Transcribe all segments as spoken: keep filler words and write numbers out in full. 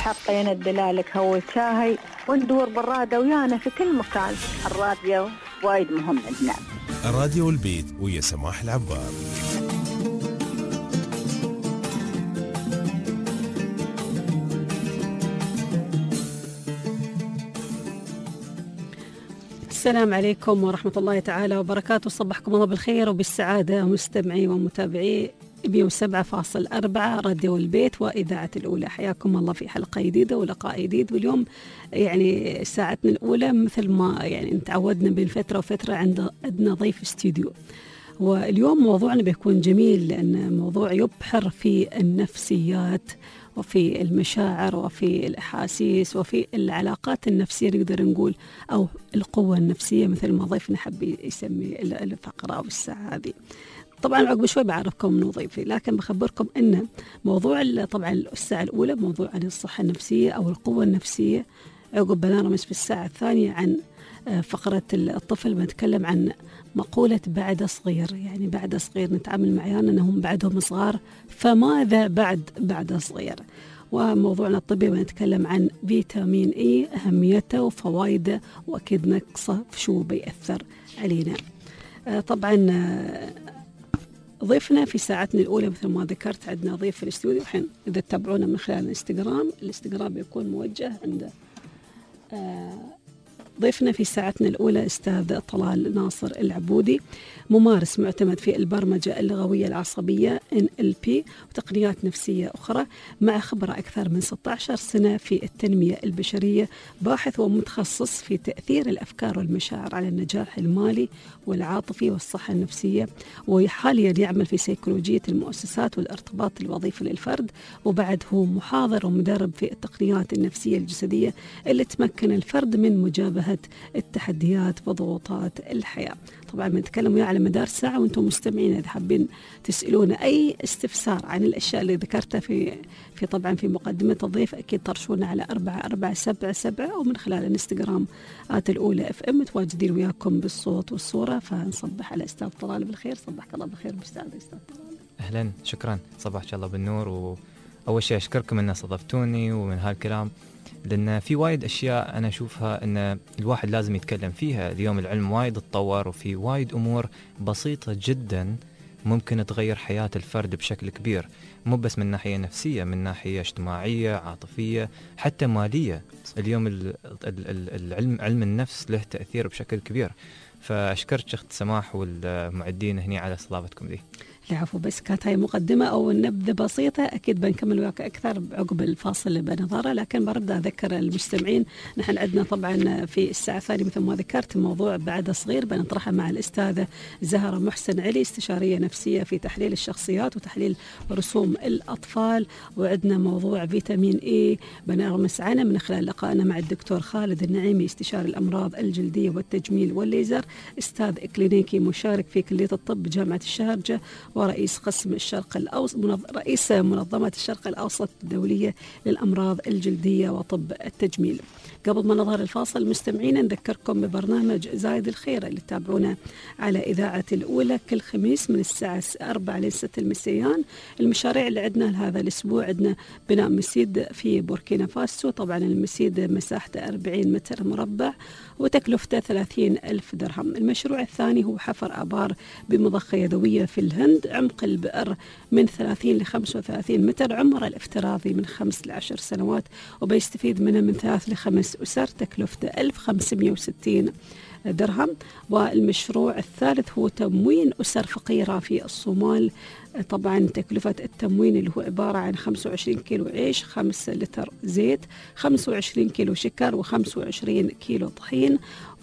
حطينا الدلالك هو شاهي وندور بالرادة ويانا في كل مكان. الراديو وايد مهم عندنا. الراديو البيت ويا سماح العبار. السلام عليكم ورحمة الله تعالى وبركاته. صبحكم الله بالخير وبالسعادة مستمعي ومتابعي مئة وسبعة فاصلة أربعة راديو البيت وإذاعة الأولى. حياكم الله في حلقة جديدة ولقاء جديد. واليوم يعني ساعتنا الأولى مثل ما يعني نتعودنا بين فترة وفترة عندنا ضيف استوديو. واليوم موضوعنا بيكون جميل لأن موضوع يبحر في النفسيات وفي المشاعر وفي الأحاسيس وفي العلاقات النفسية نقدر نقول، أو القوة النفسية مثل ما ضيفنا حب يسمي الفقرة أو الساعة هذه. طبعا عقب شوي بعرفكم من ضيفي، لكن بخبركم أن موضوع طبعا الساعة الأولى موضوع عن الصحة النفسية أو القوة النفسية. عقب بنرمس في الساعة الثانية عن فقرة الطفل، بنتكلم عن مقولة بعد صغير، يعني بعد صغير نتعامل مع عيالنا أنهم بعدهم صغار، فماذا بعد بعد صغير. وموضوعنا الطبي بنتكلم عن فيتامين إي، أهميته وفوائده وأكيد نقصه شو بيأثر علينا. طبعا ضيفنا في ساعتنا الأولى مثل ما ذكرت عندنا ضيف في الاستوديو. الحين إذا تتابعونا من خلال الانستغرام، الانستغرام بيكون موجه عند ضيفنا في ساعتنا الأولى أستاذ طلال ناصر العبودي، ممارس معتمد في البرمجة اللغوية العصبية إن إل بي وتقنيات نفسية أخرى، مع خبرة أكثر من ستة عشر سنة في التنمية البشرية، باحث ومتخصص في تأثير الأفكار والمشاعر على النجاح المالي والعاطفي والصحة النفسية، وحاليا يعمل في سيكولوجية المؤسسات والارتباط الوظيفي للفرد، وبعد هو محاضر ومدرب في التقنيات النفسية الجسدية اللي تمكن الفرد من مجابهة التحديات وضغوطات الحياة. طبعا بنتكلم وياه على مدار ساعة، وانتم مستمعين إذا حابين تسألون أي استفسار عن الأشياء اللي ذكرتها في في طبعا في مقدمة الضيف، أكيد طرشونا على أربعة أربعة سبعة سبعة أو من خلال الانستغرام آت الأولى اف ام، متواجدين وياكم بالصوت والصورة. فنصبح على أستاذ طلال بالخير. صبحك الله بالخير بأستاذ أستاذ طلال. أهلا، شكرا، صباحك الله بالنور. وأول شيء أشكركم أن استضفتوني ومن هالكلام، لأن في وايد أشياء أنا أشوفها أن الواحد لازم يتكلم فيها. اليوم العلم وايد اتطور وفي وايد أمور بسيطة جدا ممكن تغير حياة الفرد بشكل كبير، مو بس من ناحية نفسية، من ناحية اجتماعية، عاطفية، حتى مالية. اليوم العلم علم النفس له تأثير بشكل كبير. فأشكرك أخت سماح والمعدين هني على استضافتكم دي. العفو، بس كانت هاي مقدمة أو نبذة بسيطة، أكيد بنكمل وياك أكثر عقب الفاصل اللي بنظره. لكن برد أذكر المستمعين نحن عندنا طبعا في الساعة الثانية مثل ما ذكرت موضوع بعد صغير بنطرحه مع الأستاذة زهرة محسن علي، استشارية نفسية في تحليل الشخصيات وتحليل رسوم الأطفال. وعندنا موضوع فيتامين إي بنرمس عنه من خلال لقائنا مع الدكتور خالد النعيمي، استشاري الأمراض الجلدية والتجميل والليزر، أستاذ إكلينيكي مشارك في كلية الطب بجامعة الشارقة، ورئيس قسم الشرق الأوسط منظ... رئيس منظمة الشرق الأوسط الدولية للأمراض الجلدية وطب التجميل. قبل ما نظهر الفاصل مستمعين نذكركم ببرنامج زايد الخير اللي تتابعونا على إذاعة الأولى كل خميس من الساعة أربعة لستة المسيان. المشاريع اللي عندنا لهذا الأسبوع عندنا بناء مسجد في بوركينا فاسو، طبعا المسجد مساحته أربعين متر مربع وتكلفته ثلاثين ألف درهم. المشروع الثاني هو حفر آبار بمضخة يدوية في الهند، عمق البئر من ثلاثين لخمسة وثلاثين متر، عمره الافتراضي من خمس لعشر سنوات، وبيستفيد منه من ثلاث لخمس أسر، تكلفته ألف وخمسمائة وستين درهم. والمشروع الثالث هو تموين أسر فقيرة في الصومال، طبعا تكلفة التموين اللي هو عبارة عن خمسة وعشرين كيلو عيش، خمسة لتر زيت، خمسة وعشرين كيلو شكر، وخمسة وعشرين كيلو طحين،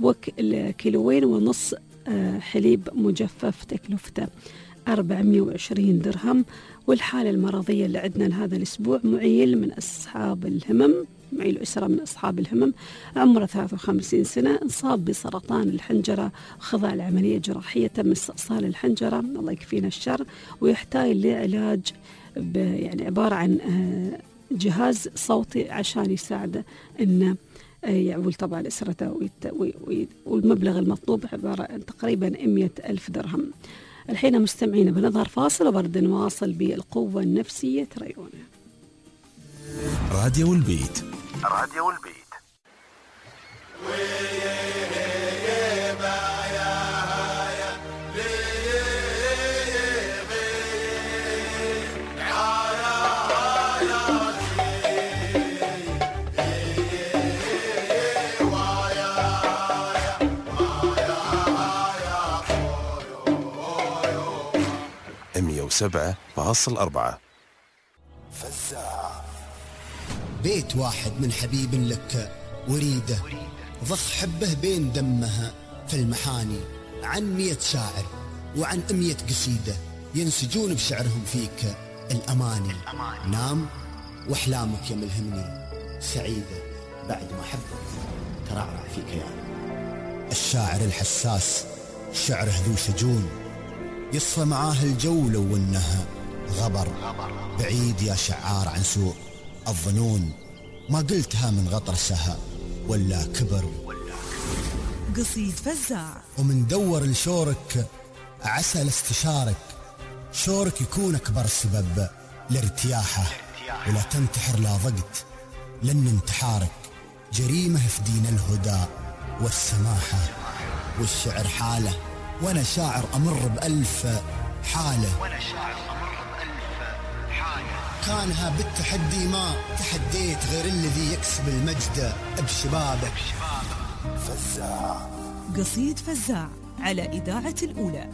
وكيلوين ونص حليب مجفف، تكلفته أربعمائة وعشرين درهم. والحالة المرضية اللي عندنا لهذا الأسبوع معيل من أصحاب الهمم، معيل أسرة من أصحاب الهمم، عمره ثلاثة وخمسين سنة، انصاب بسرطان الحنجرة، خضع لعملية جراحية تم استئصال الحنجرة، الله يكفينا الشر، ويحتاج لعلاج يعني عبارة عن جهاز صوتي عشان يساعده إنه يعول طبعا أسرته، والمبلغ المطلوب عبارة عن تقريبا مئة ألف درهم. الحين مستمعين بنظهر فاصل وبرد نواصل بالقوة النفسية تريونه. الراديو والبيت. الراديو والبيت. مية وسبعة فاصل أربعة. فزاع. بيت واحد من حبيب لك وريده، ضخ حبه بين دمها في المحاني، عن مية شاعر وعن مية قصيدة ينسجون بشعرهم فيك الأماني. نام وأحلامك يا ملهمني سعيدة، بعد ما حبك ترعرع في كياني. الشاعر الحساس شعره ذو شجون، يصفى معاه الجو لو انها غبر. بعيد يا شعار عن سوء الظنون، ما قلتها من غطرسها ولا كبر. قصيد فزاع. ومن دور لشورك عسى لاستشارك، شورك يكون أكبر سبب لارتياحه. ولا تنتحر لا ضقت لأن انتحارك جريمة في دين الهدى والسماحة. والشعر حالة وأنا شاعر أمر بألف حالة، وأنا شاعر أمر بألف حالة. كانها بالتحدي ما تحديت غير الذي يكسب المجد بشبابك. فزاع. قصيد فزاع على إذاعة الأولى.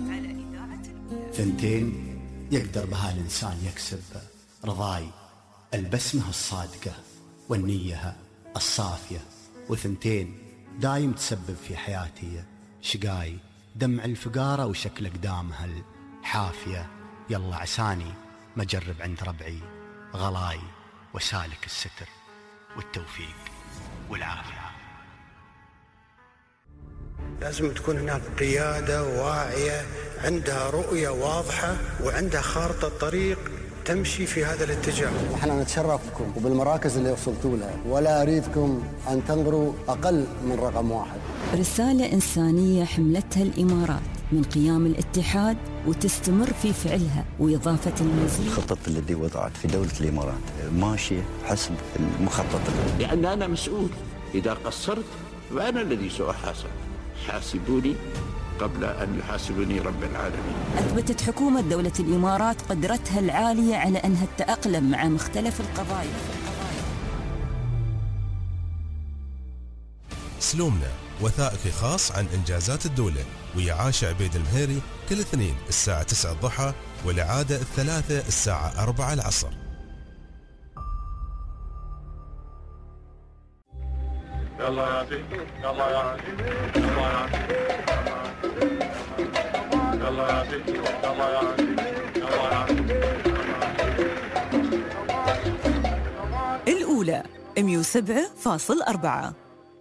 ثنتين يقدر بها الإنسان يكسب رضاي، البسمة الصادقة والنية الصافية. وثنتين دايم تسبب في حياتي شقاي، دمع الفقارة وشكل أقدامها الحافية. يلا عساني ما جرب عند ربعي غلاي، وسالك الستر والتوفيق والعافية. لازم تكون هناك قيادة واعية عندها رؤية واضحة وعندها خارطة طريق تمشي في هذا الاتجاه. احنا نتشرف بكم وبالمراكز اللي وصلتوا لها، ولا أريدكم أن تنظروا أقل من رقم واحد. رسالة إنسانية حملتها الإمارات من قيام الاتحاد وتستمر في فعلها وإضافة المزيد. الخطط التي وضعت في دولة الإمارات ماشية حسب المخطط، لأن أنا مسؤول، إذا قصرت فأنا الذي سأحاسب. حاسبوني قبل أن يحاسبني رب العالمين. أثبتت حكومة دولة الإمارات قدرتها العالية على أنها تتأقلم مع مختلف القضايا. سلومنا وثائقي خاص عن إنجازات الدولة، ويا عاشا عبيد المهيري كل اثنين الساعة تسعة الضحى، والإعادة الثلاثة الساعة أربعة العصر. يلا يا عزيز، يلا يا عزيز، يلا يا عزيز، يلا يا عزيز، يلا يا عزيز، يلا يا عزيز. الأولى مية وسبعة فاصل أربعة.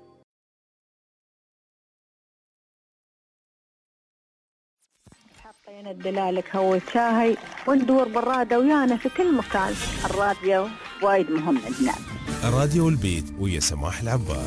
حطينا الدلالك هو شاهي وندور بالرادة ويانا في كل مكان. الراديو وايد مهم عندنا. الراديو والبيت ويا سماح العبار.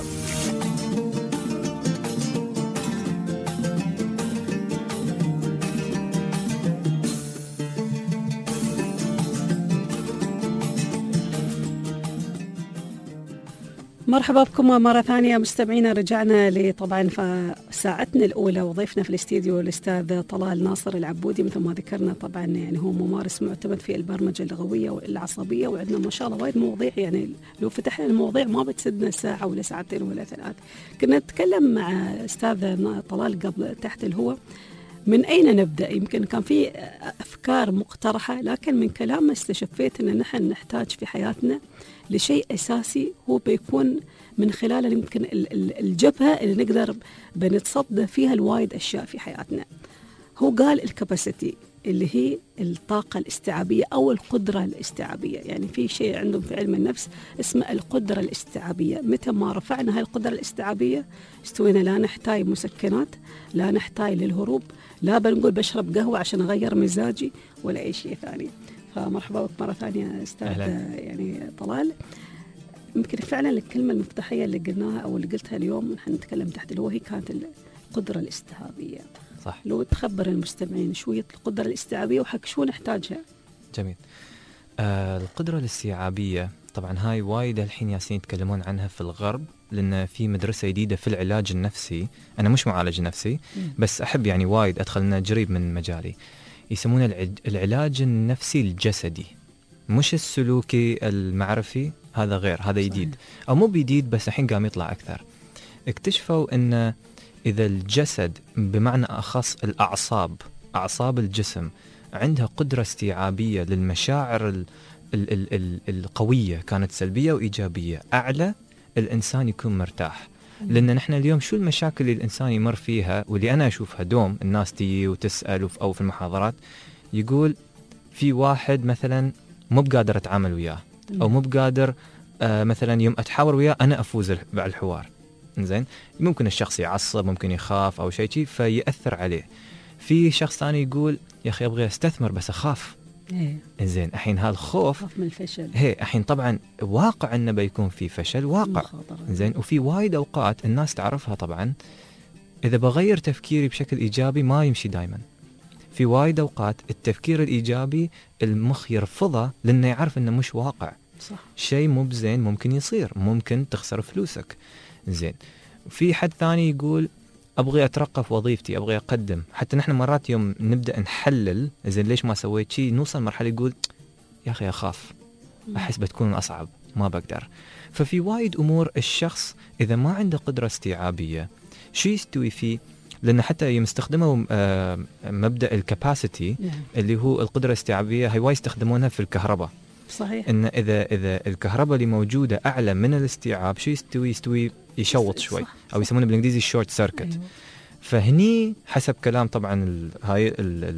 مرحبا بكم مرة ثانية مستمعينا. رجعنا لطبعا فساعتنا الأولى، وضيفنا في الاستديو الأستاذ طلال ناصر العبودي. مثل ما ذكرنا طبعا يعني هو ممارس معتمد في البرمجة اللغوية والعصبية، وعندنا ما شاء الله وايد مواضيع، يعني لو فتحنا المواضيع ما بتسدنا ساعة ولا ساعتين ولا ثلاث. كنا نتكلم مع أستاذ طلال قبل تحت الهواء من أين نبدأ. يمكن كان في أفكار مقترحة، لكن من كلامه استشفيت أن نحن نحتاج في حياتنا لشيء أساسي هو بيكون من خلاله يمكن الجبهة اللي نقدر بنتصدى فيها الوايد أشياء في حياتنا. هو قال الكاباسيتي اللي هي الطاقة الاستيعابية أو القدرة الاستيعابية. يعني في شيء عندهم في علم النفس اسمه القدرة الاستيعابية. متى ما رفعنا هاي القدرة الاستيعابية استوينا لا نحتاج مسكنات، لا نحتاج للهروب، لا بنقول بشرب قهوة عشان أغير مزاجي ولا أي شيء ثاني. فمرحبا بك مرة ثانية أستاذ يعني طلال. يمكن فعلا الكلمة المفتاحية اللي قلناها أو اللي قلتها اليوم نحن نتكلم تحت اللي هو هي كانت القدرة الاستيعابية. صح. لو تخبر المستمعين شوية القدرة الاستيعابية وحق شو نحتاجها. جميل. آه القدرة الاستيعابية طبعا هاي وايد الحين ياسين يتكلمون عنها في الغرب، لأن في مدرسة جديدة في العلاج النفسي. أنا مش معالج نفسي بس أحب يعني وايد أدخلنا قريب من مجالي. يسمونه العلاج النفسي الجسدي، مش السلوكي المعرفي، هذا غير، هذا جديد أو مو جديد بس الحين قام يطلع أكثر. اكتشفوا أن إذا الجسد بمعنى أخص الأعصاب، أعصاب الجسم عندها قدرة استيعابية للمشاعر ال ال ال ال القوية، كانت سلبية وإيجابية، أعلى، الإنسان يكون مرتاح. لأن نحن اليوم شو المشاكل اللي الإنسان يمر فيها واللي أنا أشوفها دوم، الناس تيجي وتسأل أو في المحاضرات يقول في واحد مثلا مو بقادر أتعامل وياه أو مو بقادر آه مثلا يوم أتحاور وياه أنا أفوز بالحوار. إنزين، ممكن الشخص يعصب، ممكن يخاف أو شيء شيء فيأثر عليه. في شخص ثاني يقول يا أخي أبغى أستثمر بس أخاف. إيه. إنزين، الحين هالخوف خوف من الفشل. هي الحين طبعا واقع إنه بيكون في فشل، واقع. إنزين، وفي وايد أوقات الناس تعرفها طبعا، إذا بغير تفكيري بشكل إيجابي ما يمشي دايما. في وايد أوقات التفكير الإيجابي المخ يرفضه لأنه يعرف إنه مش واقع. صح. شيء مو بزين ممكن يصير، ممكن تخسر فلوسك. زين، في حد ثاني يقول أبغي أترقى في وظيفتي، أبغي أقدم. حتى نحن مرات يوم نبدأ نحلل زين ليش ما سويت شيء، نوصل مرحلة يقول يا أخي أخاف، أحس بتكون أصعب، ما بقدر. ففي وايد أمور الشخص إذا ما عنده قدرة استيعابية شو يستوي فيه، لأن حتى يستخدموا آه مبدأ الكاباسيتي اللي هو القدرة الاستيعابية، هي وايد يستخدمونها في الكهرباء. صحيح. إن إذا إذا الكهرباء اللي موجودة أعلى من الاستيعاب شو يستوي يستوي يشوط شوي. صح. أو يسمونه بالإنجليزي شورت سيركت. أيوة. فهني حسب كلام طبعا هاي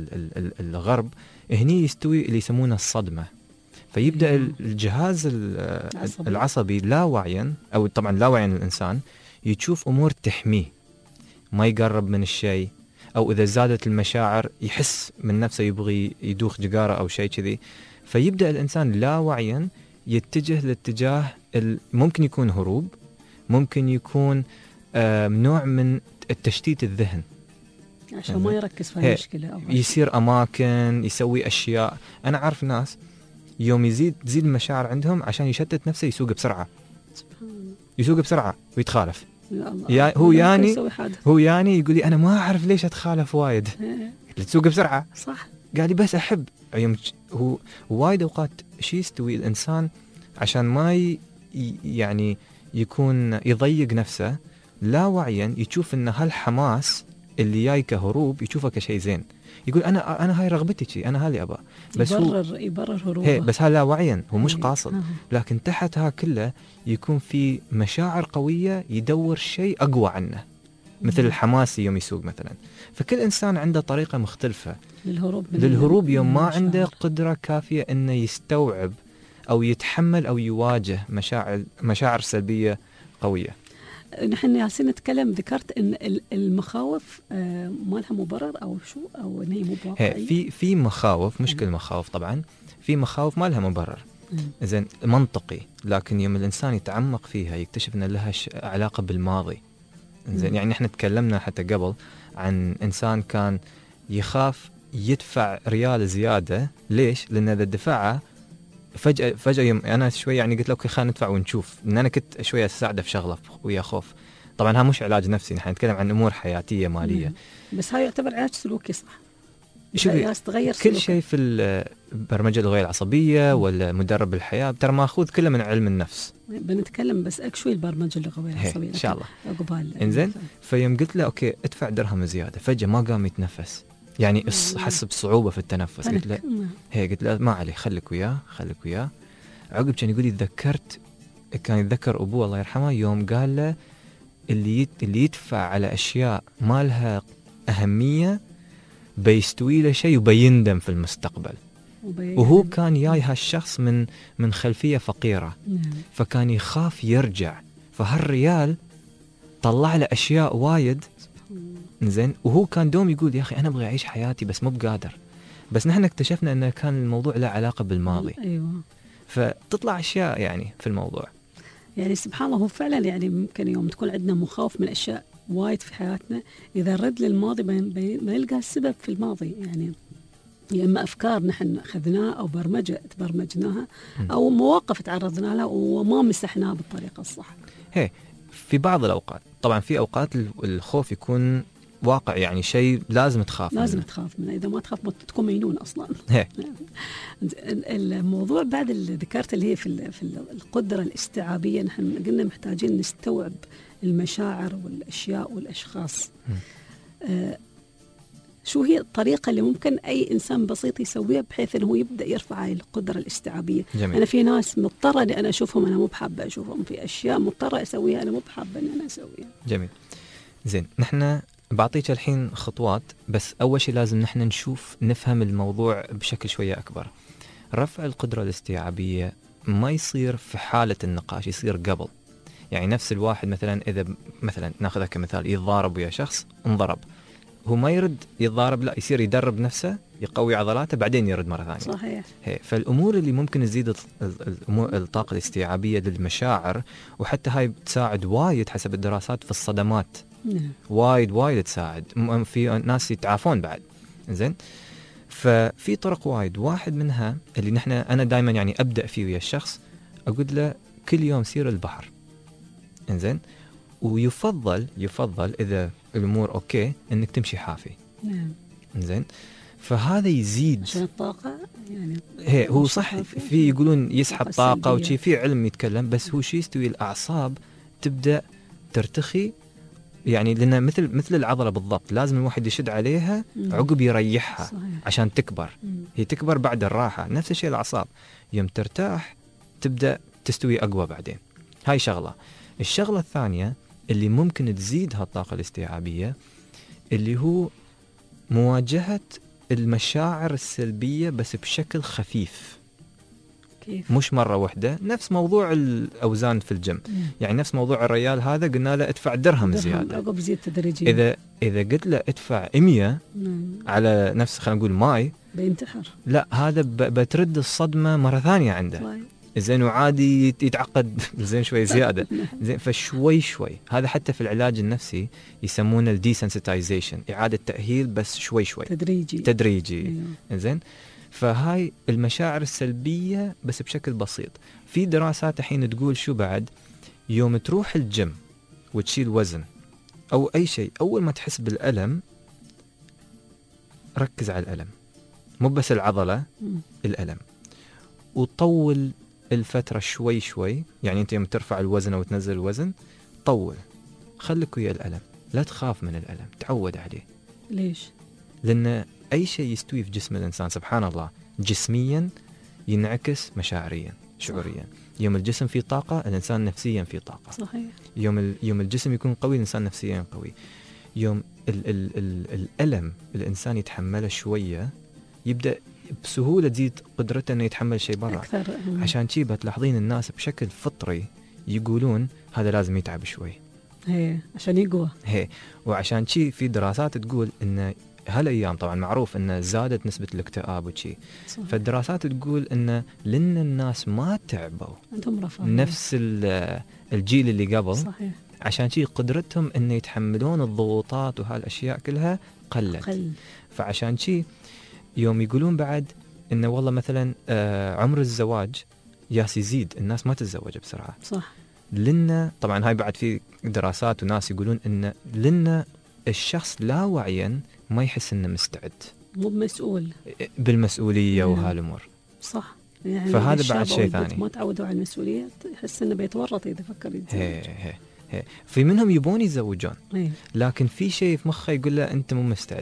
الغرب، هني يستوي اللي يسمونه الصدمة. فيبدأ أيوة. الجهاز العصبي. العصبي لا وعيا، أو طبعا لا وعيا الإنسان يشوف أمور تحميه، ما يقرب من الشيء، أو إذا زادت المشاعر يحس من نفسه يبغي يدوخ جقارة أو شيء كذي. فيبدأ الإنسان لا وعيا يتجه لاتجاه ممكن يكون هروب، ممكن يكون آه نوع من التشتيت الذهن عشان ما يركز في المشكلة، أو يصير أماكن، يسوي أشياء. أنا عارف ناس يوم يزيد تزيد المشاعر عندهم عشان يشتت نفسه يسوق بسرعة، يسوق بسرعة ويتخالف. يا هو يعني هو يعني يقول لي أنا ما أعرف ليش أتخالف وايد. تسوق بسرعة. صح. قال لي بس أحب. هو وايد أوقات شيء يستوي الإنسان عشان ما ي... يعني يكون يضيق نفسه لا وعيا، يشوف إن هالحماس اللي جاي كهروب يشوفه كشيء زين، يقول أنا أنا هاي رغبتي شيء، أنا هذي أبغى. بس يبرر هو يبرر هروبه. بس هذا لا وعيا، هو مش قاصد. لكن تحت ها كله يكون في مشاعر قوية يدور شيء أقوى عنه، مثل الحماس يوم يسوق مثلا. فكل إنسان عنده طريقة مختلفة للهروب من للهروب يوم ما عنده قدرة كافية إنه يستوعب أو يتحمل أو يواجه مشاعر مشاعر سلبية قوية. نحن ياسين نتكلم، ذكرت إن المخاوف ما لها مبرر أو شو، أو إن هي مو واقعية. في في مخاوف، مش كل مخاوف طبعا، في مخاوف ما لها مبرر. إذن منطقي، لكن يوم الإنسان يتعمق فيها يكتشف إن لها علاقة بالماضي. إنزين، يعني إحنا تكلمنا حتى قبل عن إنسان كان يخاف يدفع ريال زيادة. ليش؟ لأن إذا دفعه فجأة فجأة يوم أنا شوي يعني قلت له أوكي خلينا ندفع ونشوف، إن أنا كنت شوية أساعده في شغلة ويا خوف. طبعا ها مش علاج نفسي، نحن نتكلم عن أمور حياتية مالية. مم. بس هاي يعتبر علاج سلوكي. صح. شوفي كل شيء في البرمجة اللغوية العصبية ولا مدرب الحياة ترى ماخوذ كله من علم النفس. بنتكلم بس شوي البرمجة اللغوية العصبية إن شاء الله. عقبال. إنزين، فيوم قلت له أوكي ادفع درهم زيادة، فجأة ما قام يتنفس، يعني حس بصعوبة في التنفس. قلت له هي قلت له ما عليه، خليك وياه خليك وياه. عقب كان يقول لي تذكرت، كان يتذكر أبوه الله يرحمه يوم قال له اللي يت اللي يدفع على أشياء ما لها أهمية بيستوي له شيء وبيندم في المستقبل. وهو كان جاي هالشخص من من خلفية فقيرة، فكان يخاف يرجع، فهالريال طلع له أشياء وايد. زين، وهو كان دوم يقول يا أخي أنا أبغى أعيش حياتي بس مو بقادر. بس نحن اكتشفنا أن كان الموضوع له علاقة بالماضي. أيوة. فتطلع أشياء يعني في الموضوع. يعني سبحان الله، هو فعلا يعني ممكن يوم تكون عندنا مخاوف من أشياء وايد في حياتنا، إذا رد للماضي ما نلقى السبب في الماضي. يعني يا إما أفكار نحن أخذناها أو برمجة تبرمجناها أو مواقف تعرضنا لها وما مسحناها بالطريقة الصح. هي في بعض الأوقات طبعا في أوقات الخوف يكون واقع، يعني شيء لازم تخاف لازم منه. تخاف منه، إذا ما تخاف ما تكون مجنون أصلا. هي. الموضوع بعد اللي ذكرت اللي هي في في القدرة الاستيعابية، نحن قلنا محتاجين نستوعب المشاعر والأشياء والأشخاص. آه شو هي الطريقة اللي ممكن أي إنسان بسيط يسويها بحيث أنه يبدأ يرفع هاي القدرة الاستيعابية؟ جميل. أنا في ناس مضطرة أن أنا أشوفهم أنا مو بحابة أشوفهم، في أشياء مضطرة أسويها أنا مو بحابة أن أنا أسويها. جميل. زين، نحن بعطيك الحين خطوات، بس أول شيء لازم نحن نشوف نفهم الموضوع بشكل شوية أكبر. رفع القدرة الاستيعابية ما يصير في حالة النقاش، يصير قبل. يعني نفس الواحد مثلا إذا مثلا ناخذها كمثال يتضارب ويا شخص انضرب، هو ما يرد يتضارب، لا يصير يدرب نفسه يقوي عضلاته بعدين يرد مرة ثانية. صحيح. هي. فالأمور اللي ممكن تزيد الطاقة الاستيعابية للمشاعر، وحتى هاي بتساعد وايد حسب الدراسات في الصدمات. نعم. وايد وايد تساعد، في ناس يتعافون بعد. زين، ففي طرق وايد، واحد منها اللي نحن أنا دائما يعني أبدأ فيه ويا الشخص، أقول له كل يوم سير البحر. إنزين، ويفضل يفضل إذا الأمور أوكي إنك تمشي حافي. نعم. إنزين، فهذا يزيد عشان الطاقة يعني. هي هو صح، في يقولون يسحب طاقة وشي، في علم يتكلم، بس هو شي يستوي الأعصاب تبدأ ترتخي، يعني لأن مثل مثل العضلة بالضبط، لازم الواحد يشد عليها عقب يريحها. صحيح. عشان تكبر. مم. هي تكبر بعد الراحة. نفس الشيء الأعصاب، يوم ترتاح تبدأ تستوي أقوى بعدين. هاي شغلة. الشغلة الثانية اللي ممكن تزيد هالطاقة الاستيعابية اللي هو مواجهة المشاعر السلبية بس بشكل خفيف. كيف؟ مش مرة واحدة، نفس موضوع الأوزان في الجيم. مم. يعني نفس موضوع الريال هذا قلنا له ادفع درهم, درهم زيادة. عقب زيد تدريجيا. إذا إذا قلت له ادفع مية مم. على نفس خلينا نقول ماي، بينتحر. لا، هذا بترد الصدمة مرة ثانية عنده. طيب. زين، وعادي يتعقد زين شوي زيادة. زين، فشوي شوي. هذا حتى في العلاج النفسي يسمونه الديسنسيتايزيشن، إعادة تأهيل، بس شوي شوي تدريجي تدريجي. زين، فهاي المشاعر السلبية بس بشكل بسيط. في دراسات الحين تقول شو بعد، يوم تروح الجيم وتشيل وزن أو أي شيء، أول ما تحس بالألم ركز على الألم، مو بس العضلة، مم. الألم، وطول الفترة شوي شوي. يعني أنت يوم ترفع الوزن أو تنزل الوزن طول، خليك ويا الألم، لا تخاف من الألم، تعود عليه. ليش؟ لأن أي شيء يستوي في جسم الإنسان سبحان الله جسميا ينعكس مشاعريا شعوريا. يوم الجسم فيه طاقة الإنسان نفسيا فيه طاقة. صحيح. يوم يوم الجسم يكون قوي الإنسان نفسيا قوي. يوم ال ال ال الألم الإنسان يتحمله شوية يبدأ بسهولة تزيد قدرته إنه يتحمل شيء برا. عشان شي بتلاحظين الناس بشكل فطري يقولون هذا لازم يتعب شوي. هي عشان يقوى. هي وعشان شي في دراسات تقول إن هالأيام طبعا معروف إن زادت نسبة الاكتئاب وشي. فالدراسات تقول إن لأن الناس ما تعبوا عندهم رفاهية نفس الجيل اللي قبل. صحيح. عشان شي قدرتهم إن يتحملون الضغوطات وهالأشياء كلها قلت. قل. فعشان شي يوم يقولون بعد إنه والله مثلا آه عمر الزواج ياس يزيد، الناس ما تتزوج بسرعة. صح. لأن طبعا هاي بعد في دراسات وناس يقولون إن لأن الشخص لا وعيا ما يحس إنه مستعد، مو مسؤول بالمسؤولية وهالأمور. صح. يعني فهذا بعد شيء ثاني. ما تعودوا على المسؤولية يحس إنه بيتورط إذا فكر يتزوج. هي هي هي. في منهم يبون يتزوجون هي. لكن في شيء في مخه يقول له أنت مو مستعد،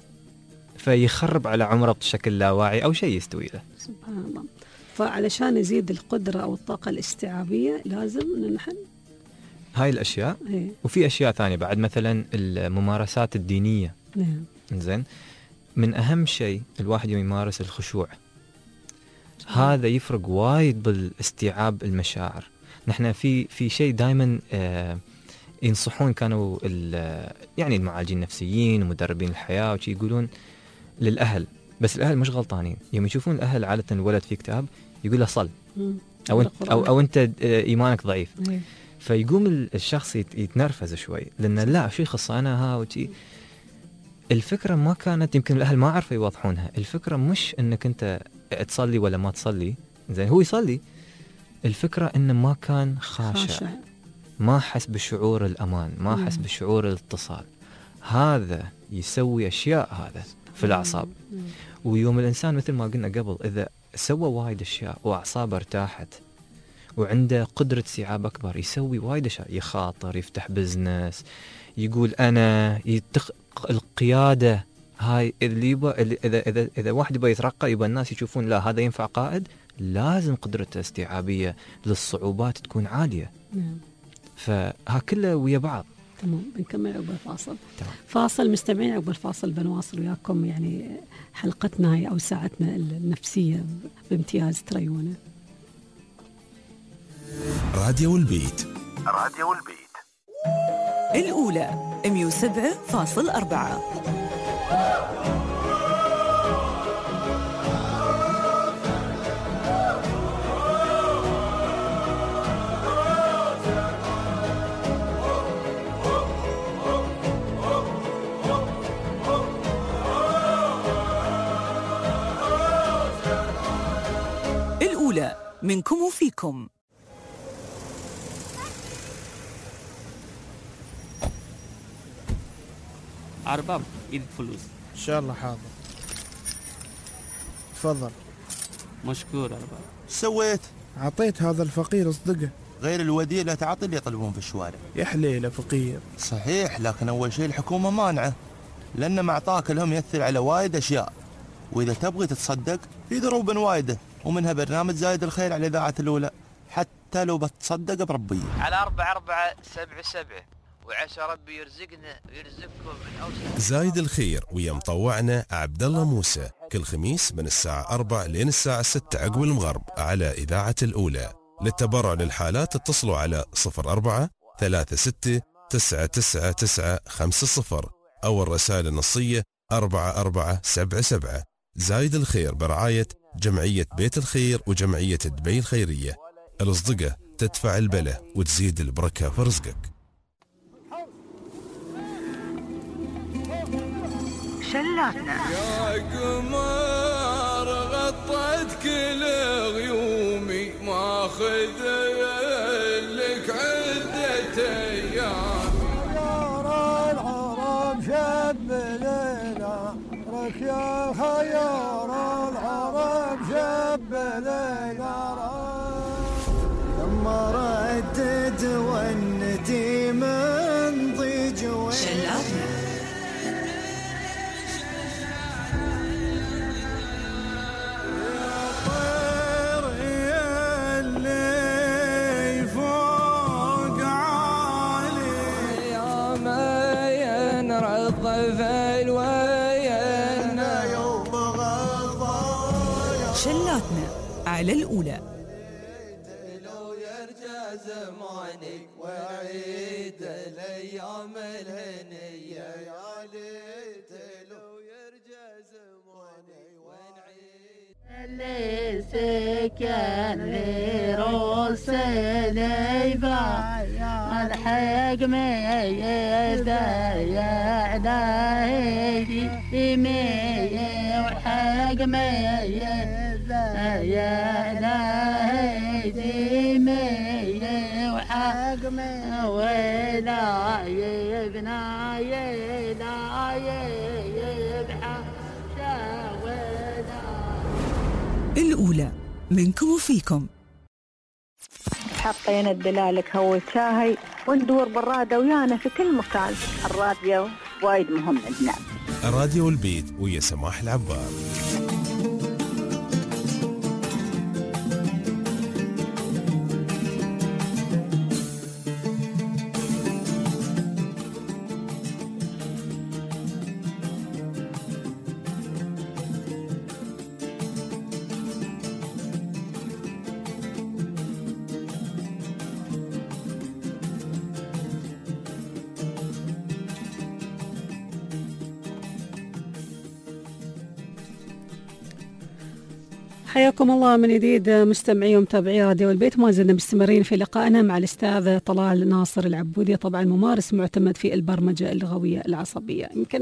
فيخرب على عمره بشكل لا واعي أو شيء يستوي له. سبحان الله. فعلشان يزيد القدرة أو الطاقة الاستيعابية لازم نحن هاي الأشياء. هي. وفي أشياء ثانية بعد مثلا الممارسات الدينية. نعم. زين، من أهم شيء الواحد يمارس الخشوع. هذا يفرق وايد بالاستيعاب المشاعر. نحن في في شيء دائما آه ينصحون كانوا يعني المعالجين النفسيين ومدربين الحياة وشي يقولون للأهل، بس الأهل مش غلطانين. يوم يشوفون الأهل عادة الولد فيه اكتئاب يقول له صل أو انت أو أو أنت إيمانك ضعيف. مم. فيقوم الشخص يتنرفز شوي لأن لا شو يخص أنا ها وشي. الفكرة ما كانت، يمكن الأهل ما عرفوا يوضحونها، الفكرة مش أنك أنت تصلي ولا ما تصلي، زين هو يصلي، الفكرة أنه ما كان خاشع, خاشع. ما حس بشعور الأمان، ما حس بشعور الاتصال. هذا يسوي أشياء هذا في الأعصاب. ويوم الإنسان مثل ما قلنا قبل إذا سوى وايد أشياء وأعصابه ارتاحت وعنده قدرة استيعاب أكبر، يسوي وايد أشياء، يخاطر، يفتح بزنس، يقول أنا، يتخ... القيادة هاي اللي يبا إذا إذا إذا واحد يبغى يترقى، يبغى الناس يشوفون لا هذا ينفع قائد، لازم قدرته استيعابية للصعوبات تكون عالية. نعم. فها كله ويا بعض. تمام. بنكمل عقب الفاصل. فاصل مستمعين، عقب الفاصل بنواصل وياكم يعني حلقتنا هاي أو ساعتنا النفسية بامتياز. تريونا راديو البيت. راديو البيت الأولى مية وسبعة فاصل أربعة. الأولى منكم وفيكم. أرباب إيدك فلوس إن شاء الله. حاضر تفضل. مشكور أرباب. سويت؟ عطيت هذا الفقير اصدقه. غير الوديع لا تعطي اللي يطلبون في الشوارع. يا حليله فقير. صحيح، لكن أول شيء الحكومة مانعة، لأن معطاك لهم يأثر على وايد أشياء، وإذا تبغي تتصدق في ضروب وايدة، ومنها برنامج زايد الخير على إذاعة الأولى، حتى لو بتصدق بربية. على أربعة أربعة سبعة سبعة، وعسى ربي يرزقنا ويرزقكم من أوسع. زايد الخير ويا مطوعنا عبد الله موسى كل خميس من الساعة أربعة لين الساعة ستة عقب المغرب على إذاعة الأولى. للتبرع للحالات اتصلوا على صفر أربعة ثلاثة ستة تسعة تسعة تسعة خمسة صفر أو الرسالة النصية أربعة أربعة سبعة سبعة. زايد الخير برعاية جمعية بيت الخير وجمعية دبي الخيرية. الأصدقة تدفع البلة وتزيد البركة في رزقك. شلاتنا يا قمر غطت كل غيومي، ماخذ لك عدة ايام. خيار العرب شب ليلى رك، يا خيار العرب شب ليلى لما ردد والندي من ضيج وين. شلاتنا على الأولى. لو يرجع زمانك وعيد الأيام الهنية، يا ليت لو يرجع زمانك ونعيد اللي سكن لروس ليبا الحق ميدا يا دايدي مي وحق ميدا يا دايدي مي وحق مي ولا يبنا يلا يبحى الأولى منكم وفيكم. حطينا الدلالك هو شاهي وندور بالرادة ويانا في كل مكان. الراديو وايد مهم عندنا. راديو البيت ويا سماح العبار. حياكم الله من جديد مستمعي ومتابعي راديو البيت. ما زلنا مستمرين في لقائنا مع الأستاذ طلال ناصر العبودي، طبعا ممارس معتمد في البرمجة اللغوية العصبية. يمكن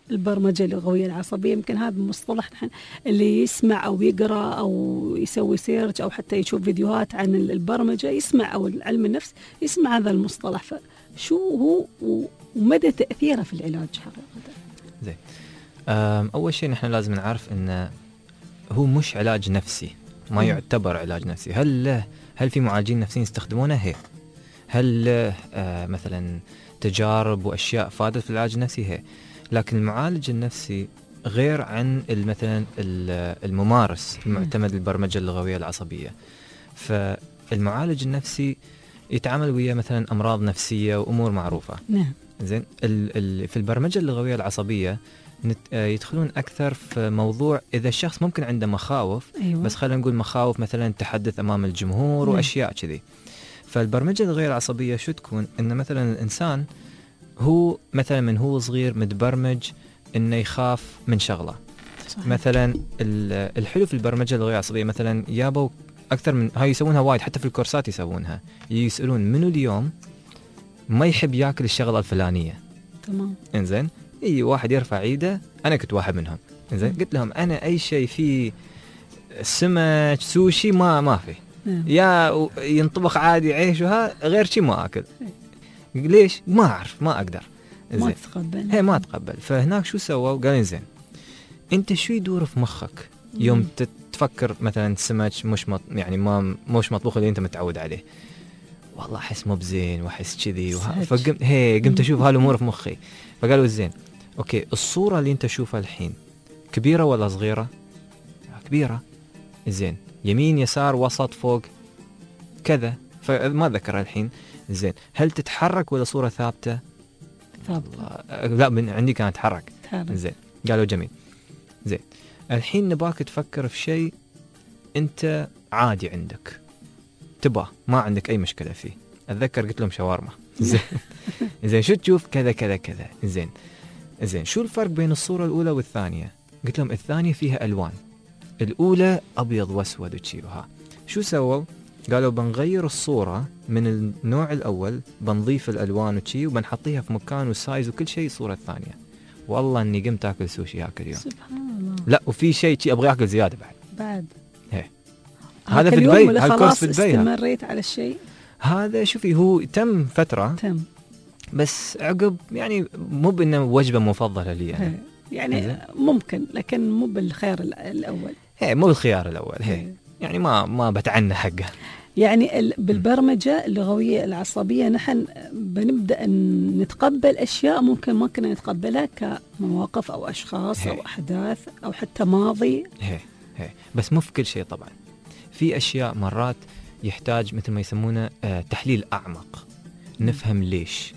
البرمجة اللغوية العصبية، يمكن هذا المصطلح نحن اللي يسمع أو يقرأ أو يسوي سيرش أو حتى يشوف فيديوهات عن البرمجة يسمع، أو علم النفس يسمع هذا المصطلح. فشو هو ومدى تأثيره في العلاج حقيقة؟ زين، أول شيء نحن لازم نعرف أنه هو مش علاج نفسي، ما يعتبر علاج نفسي. هل له هل في معالجين نفسيين يستخدمونه؟ هي هل له آه مثلا تجارب وأشياء فادت في العلاج النفسي؟ هي لكن المعالج النفسي غير عن مثلا الممارس المعتمد للبرمجة اللغوية العصبية. فالمعالج النفسي يتعامل ويا مثلا أمراض نفسية وأمور معروفة. نعم. زين، في البرمجة اللغوية العصبية يدخلون أكثر في موضوع إذا الشخص ممكن عنده مخاوف. أيوة. بس خلينا نقول مخاوف مثلا التحدث أمام الجمهور. نعم. وأشياء كذي. فالبرمجة اللغوية العصبية شو تكون؟ إن مثلا الإنسان هو مثلا من هو صغير متبرمج إنه يخاف من شغلة. صحيح. مثلا الحلو في البرمجة اللغوية العصبية مثلا يابوا أكثر من هاي يسوونها وايد، حتى في الكورسات يسوونها، يسألون منو اليوم ما يحب ياكل الشغلة الفلانية. تمام. إنزين، اي واحد يرفع ايده، انا كنت واحد منهم. إنزين، قلت لهم انا اي شيء فيه سمك سوشي ما ما في. مم. يا ينطبخ عادي عيش وها غير شيء ما اكل. ليش؟ ما اعرف، ما اقدر. ما تتقبل. هي ما اتقبل. فهناك شو سووا؟ قالوا زين انت شو يدور في مخك يوم مم. تفكر مثلا سمك مش مط... يعني ما مش مطبوخ اللي انت متعود عليه؟ والله احس مو بزين واحس كذي وه... فقمت هي قمت اشوف هالامور في مخي. فقالوا زين اوكي، الصورة اللي انت تشوفها الحين كبيرة ولا صغيرة؟ كبيرة. زين، يمين يسار وسط فوق كذا، فما ذكر الحين. زين، هل تتحرك ولا صورة ثابتة؟ ثابتة. لا، من عندي كانت تتحرك. تحرك. زين، قالوا جميل. زين، الحين نباك تفكر في شيء انت عادي عندك تبغى، ما عندك اي مشكلة فيه. اتذكر قلت لهم شاورما. زين زين شو تشوف؟ كذا كذا كذا. زين زين شو الفرق بين الصورة الأولى والثانية؟ قلت لهم الثانية فيها ألوان، الأولى أبيض وأسود وتشيوها. شو سووا؟ قالوا بنغير الصورة من النوع الأول، بنضيف الألوان وتشي وبنحطيها في مكان والسايز وكل شيء الصورة الثانية. والله إني قمت أكل سوشي هاك اليوم. سبحان الله. لا، وفي شيء شي أبغى أكل زيادة بعد. بعد. هي. هذا في دبي، هالكورس في دبي. استمريت على الشيء هذا. شوفي هو تم فترة. تم. بس عقب يعني مو بأنه وجبة مفضلة لي أنا. يعني هي. ممكن، لكن مو بالخيار الأول. هي مو بالخيار الأول. هي, هي. يعني ما ما بتعنى حقه. يعني بالبرمجة اللغوية العصبية نحن بنبدأ نتقبل أشياء ممكن ما كنا نتقبلها كمواقف أو أشخاص هي. أو أحداث أو حتى ماضي. هي. هي. بس مو في كل شيء طبعا. في أشياء مرات يحتاج مثل ما يسمونه آه تحليل أعمق، نفهم ليش.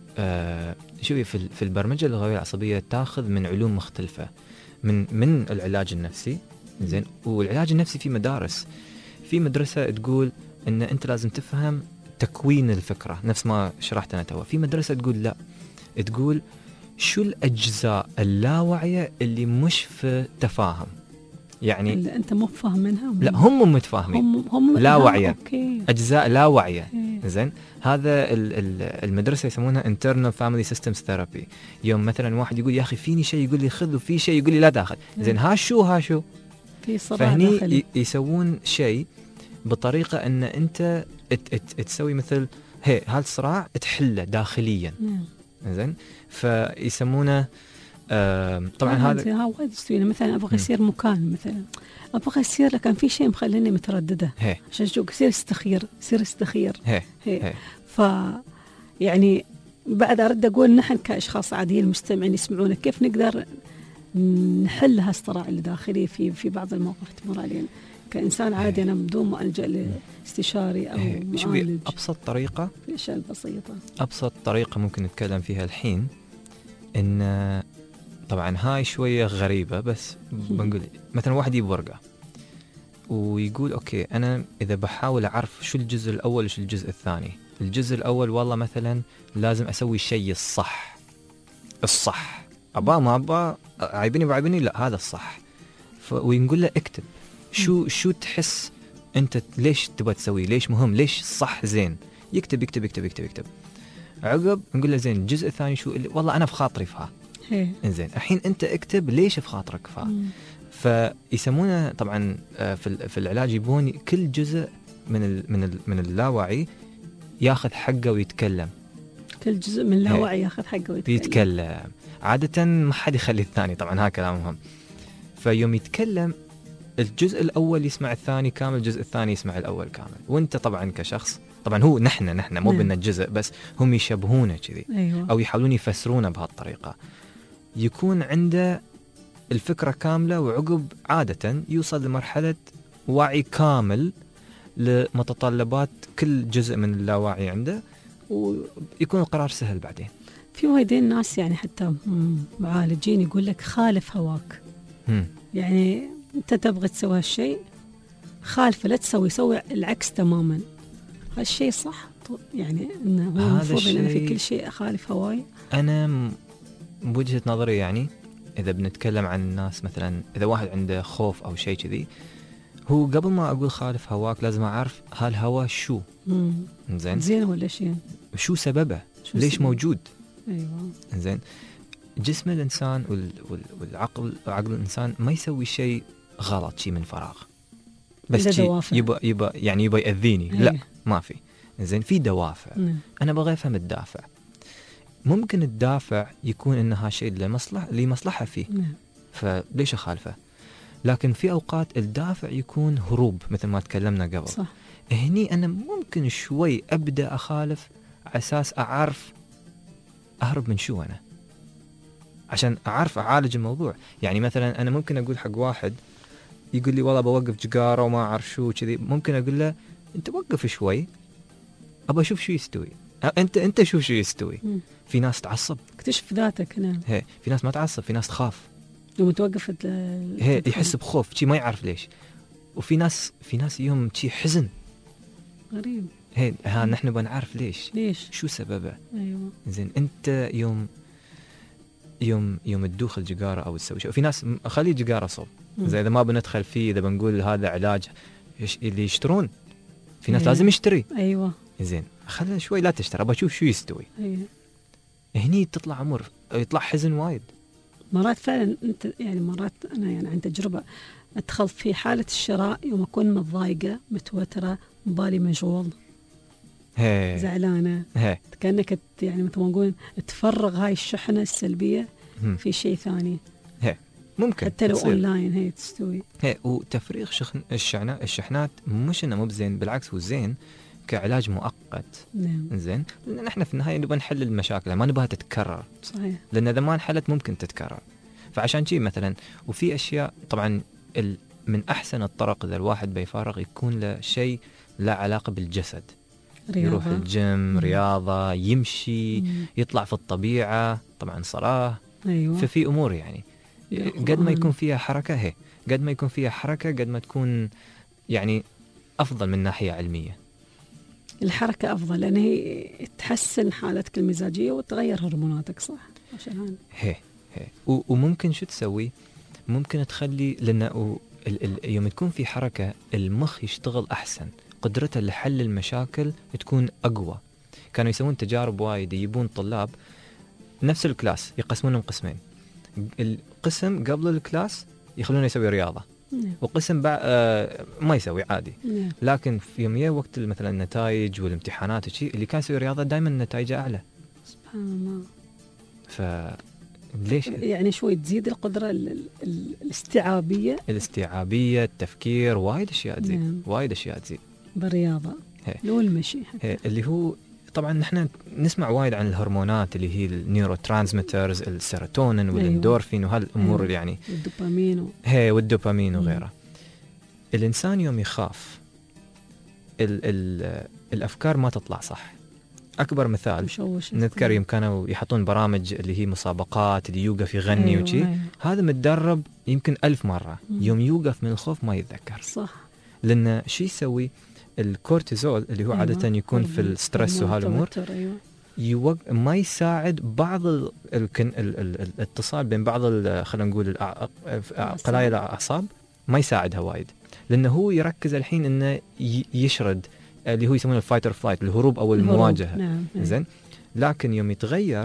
آه شوفي في في البرمجة اللغوية العصبية تاخذ من علوم مختلفة، من من العلاج النفسي. زين، والعلاج النفسي في مدارس. في مدرسة تقول إن أنت لازم تفهم تكوين الفكرة نفس ما شرحت أنا توا. في مدرسة تقول لا، تقول شو الأجزاء اللاواعية اللي مش في تفاهم، يعني اللي أنت مو فاهم منها. لا، هم متفاهمين، هم هم لا واعية. أوكي. أجزاء لا واعية. زين، هذا المدرسة يسمونها internal family systems therapy. يوم مثلا واحد يقول يا أخي فيني شيء يقول لي خذ وفي شيء يقول لي لا تاخذ. زين، ها شو ها شو في صراع فهني داخلي. يسوون شيء بطريقة أن أنت ات ات تسوي مثل هي هالصراع تحله داخليا. زين، فيسمونه آه طبعا هذا ها وايد يستوي. مثلا أبغى أسير مكان، مثلا أبغى أسير لكن في شيء مخليني مترددة هي. عشان شو أصير استخير سير استخير هي. هي. هي. ف يعني بعد أرد أقول نحن كأشخاص عاديين المستمعين يسمعونا كيف نقدر نحل هالصراع اللي داخلي في في بعض المواقف تمر علينا كإنسان عادي. أنا بدون ما ألجأ لاستشاري أو معالج. أبسط طريقة، الأشياء البسيطة، أبسط طريقة ممكن نتكلم فيها الحين إن طبعا هاي شوية غريبة بس بنقول مثلا واحد يجيب ورقة ويقول أوكي أنا إذا بحاول أعرف شو الجزء الأول وشو الجزء الثاني. الجزء الأول والله مثلا لازم أسوي الشيء الصح الصح أبا ما أبا عيبني بعيبني لا هذا الصح. وينقول له اكتب شو شو تحس أنت ليش تبغى تسوي، ليش مهم، ليش الصح زين. يكتب يكتب يكتب يكتب يكتب. عقب نقول له زين الجزء الثاني شو اللي والله أنا بخاطري فيها إنزين الحين أنت اكتب ليش بخاطرك فا فيسمونه طبعا في في العلاج يبون كل جزء من ال من ال من اللاوعي ياخذ حقه ويتكلم. كل جزء من اللاوعي ياخذ حقه ويتكلم. يتكلم عادة ما حد يخلي الثاني، طبعا ها كلامهم. فيوم يتكلم الجزء الأول يسمع الثاني كامل، الجزء الثاني يسمع الأول كامل. وانت طبعا كشخص، طبعا هو نحن نحن مو بأن الجزء بس، هم يشبهونه كذي أيوة. أو يحاولون يفسرونه بهالطريقة، يكون عنده الفكرة كاملة، وعقب عادة يوصل لمرحلة وعي كامل لمتطلبات كل جزء من اللاوعي عنده، ويكون القرار سهل بعدين. في وايدين ناس يعني حتى معالجين يقول لك خالف هواك. هم. يعني انت تبغى تسوي هالشيء خالفه، لا تسوي، سوي العكس تماما. هالشيء صح يعني انه هو المفروض ان في كل شيء اخالف هواي؟ انا بوجهة نظري يعني اذا بنتكلم عن الناس، مثلا اذا واحد عنده خوف او شيء كذي، هو قبل ما اقول خالف هواك لازم اعرف هالهوى شو زين زين ولا شيء، شو سببه، شو ليش سبب؟ موجود. ايوه زين. جسم الانسان وال... وال... والعقل عقل الانسان ما يسوي شيء غلط شيء من فراغ، بس شيء يبى يبى يعني يبى يأذيني. لا ما في. زين في دوافع. مم. انا بغى افهم الدافع. ممكن الدافع يكون ان هالشيء لمصلحه لمصلحه فيه. مم. فليش اخالفه؟ لكن في اوقات الدافع يكون هروب مثل ما تكلمنا قبل. صح. هني انا ممكن شوي ابدا اخالف على اساس اعرف اهرب من شو انا، عشان اعرف اعالج الموضوع. يعني مثلا انا ممكن اقول حق واحد يقول لي والله بوقف جقاره وما اعرف شو كذي، ممكن اقول له انت وقف شوي ابى اشوف شو يستوي. انت انت شوف شو يستوي. م. في ناس تعصب، اكتشف ذاتك. نعم. هي في ناس ما تعصب، في ناس تخاف يوم توقف هي يحس بخوف شي ما يعرف ليش. وفي ناس في ناس يوم شي حزن غريب. هي ها نحن بنعرف ليش ليش شو سببه. ايوه زين. انت يوم يوم يوم تدوخ الجقاره او تسوي شيء، في ناس خلي جقاره صوب زي اذا ما بندخل فيه، اذا بنقول هذا علاج اللي يشترون، في ناس أيوة. لازم يشتري. ايوه زين خلينا شوي لا تشتري، ابى اشوف شو يستوي. ايوه هني تطلع امور، يطلع حزن وايد. مرات فعلا انت يعني مرات انا يعني عن تجربه ادخل في حاله الشراء يوم اكون متضايقه متوتره بالي مشغول هي. زعلانه هي. كانك يعني مثل ما نقول تفرغ هاي الشحنه السلبيه هم. في شيء ثاني. هي. ممكن حتى لو اونلاين هي تستوي. هي. وتفريغ شحن الشحنات الشحنات مش انه مو بزين، بالعكس هو زين كعلاج مؤقت. نعم. زين. لان احنا في النهايه نبغى نحل المشاكل، ما نبغاها تتكرر. صحيح. لان اذا ما انحلت ممكن تتكرر. فعشان شيء مثلا، وفي اشياء طبعا ال من احسن الطرق اذا الواحد بيفرغ يكون له شيء له علاقه بالجسد. رياضة. يروح الجيم، مم. رياضه، يمشي، مم. يطلع في الطبيعه، طبعا صلاه. ايوه. ففي امور يعني قد ما يكون فيها حركه، هي قد ما يكون فيها حركه قد ما تكون يعني افضل من ناحيه علميه. الحركه افضل لان هي تحسن حالتك المزاجيه وتغير هرموناتك. صح. عشان هي هي وممكن شو تسوي؟ ممكن تخلي لأن يوم تكون في حركة المخ يشتغل أحسن، قدرته لحل المشاكل تكون أقوى. كانوا يسوون تجارب وايد، يجيبون طلاب نفس الكلاس يقسمونهم قسمين، القسم قبل الكلاس يخلونه يسوي رياضة، وقسم بع... آه ما يسوي عادي. لكن في يوم يا وقت مثلا النتائج والامتحانات وشي، اللي كان يسوي رياضة دائما نتائجه أعلى. سبحان الله. ف ليش؟ يعني شوي تزيد القدرة ال ال الاستيعابية الاستيعابية التفكير، وايد أشياء تزيد. نعم. وايد أشياء تزيد بالرياضة. لو المشي حتى. اللي هو طبعا نحن نسمع وايد عن الهرمونات اللي هي النيورو ترانسميترز، السيروتونين والاندورفين وهالأمور. أيوة. يعني والدوبامين و... هي والدوبامين وغيره. الإنسان يوم يخاف ال ال الأفكار ما تطلع صح. أكبر مثال نذكر يوم كانوا يحطون برامج اللي هي مسابقات اللي يوقف يغني. أيوة. وشي أيوة. هذا متدرب يمكن ألف مرة. مم. يوم يوقف من الخوف ما يتذكر. صح. لأن شي يسوي الكورتيزول اللي هو. أيوة. عادة يكون في الستريس وهالأمور. أيوة. يوق... ما يساعد بعض ال... ال... ال... ال... الاتصال بين بعض ال... خلينا نقول الأع... قلايا الأعصاب ما يساعدها وايد، لأنه هو يركز الحين إنه ي... يشرد اللي هو يسمونه الفايت اور فلايت، الهروب او المواجهه. نعم. زين. لكن يوم يتغير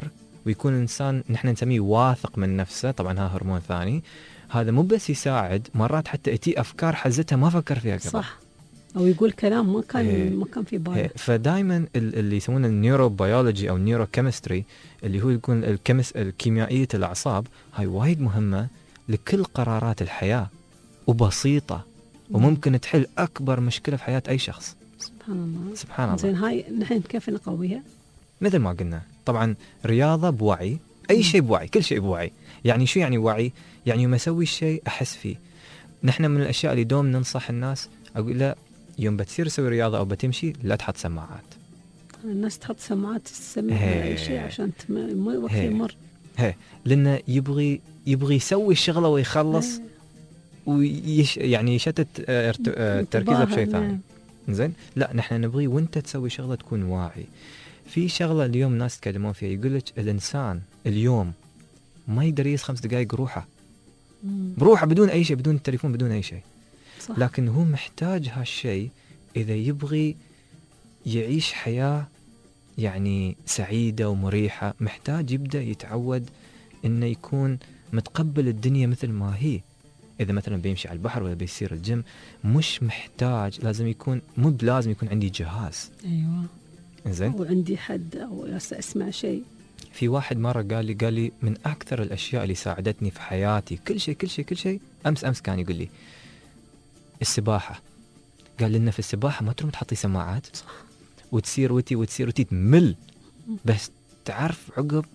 ويكون الانسان نحن نسميه واثق من نفسه، طبعا ها هرمون ثاني، هذا مو بس يساعد، مرات حتى اتي افكار حزتها ما فكر فيها قبل. صح، او يقول كلام ما كان هي. ما كان في باله. فدائما اللي يسمونه النيوروبيولوجي او النيوروكيمستري، اللي هو يكون الكيمس الكيميائيه الاعصاب، هاي وايد مهمه لكل قرارات الحياه، وبسيطه وممكن تحل اكبر مشكله في حياه اي شخص. سبحان الله سبحان الله. زين هاي نحن كيف نقويها؟ مثل ما قلنا طبعا رياضه بوعي، اي شيء بوعي، كل شيء بوعي. يعني شو يعني وعي؟ يعني يوم اسوي الشيء احس فيه. نحن من الاشياء اللي دوم ننصح الناس، اقول لا يوم بتصير تسوي رياضه او بتمشي لا تحط سماعات. الناس تحط سماعات تسمع اي شيء عشان تم... وقت يمر. هي لانه يبغي يبغي يسوي الشغله ويخلص ويش يعني يشتت تركيزه بشيء ثاني. زين لا نحن نبغي وانت تسوي شغله تكون واعي. في شغله اليوم ناس يتكلمون فيها، يقول لك الانسان اليوم ما يقدر يقيس خمس دقائق روحه بروحه بدون اي شيء، بدون التليفون، بدون اي شيء. صح. لكن هو محتاج هالشيء اذا يبغي يعيش حياه يعني سعيده ومريحه، محتاج يبدا يتعود انه يكون متقبل الدنيا مثل ما هي. اذا مثلا بيمشي على البحر ولا بيصير الجيم، مش محتاج لازم يكون مو بلازم يكون عندي جهاز. ايوه زين، او عندي حد او اسمع شيء. في واحد مره قال لي قال لي من اكثر الاشياء اللي ساعدتني في حياتي كل شيء كل شيء كل شيء امس امس كان يقول لي السباحه. قال لنا في السباحه ما تروح تحطي سماعات صح. وتصير وتي وتصير وتي تمل، بس تعرف عقب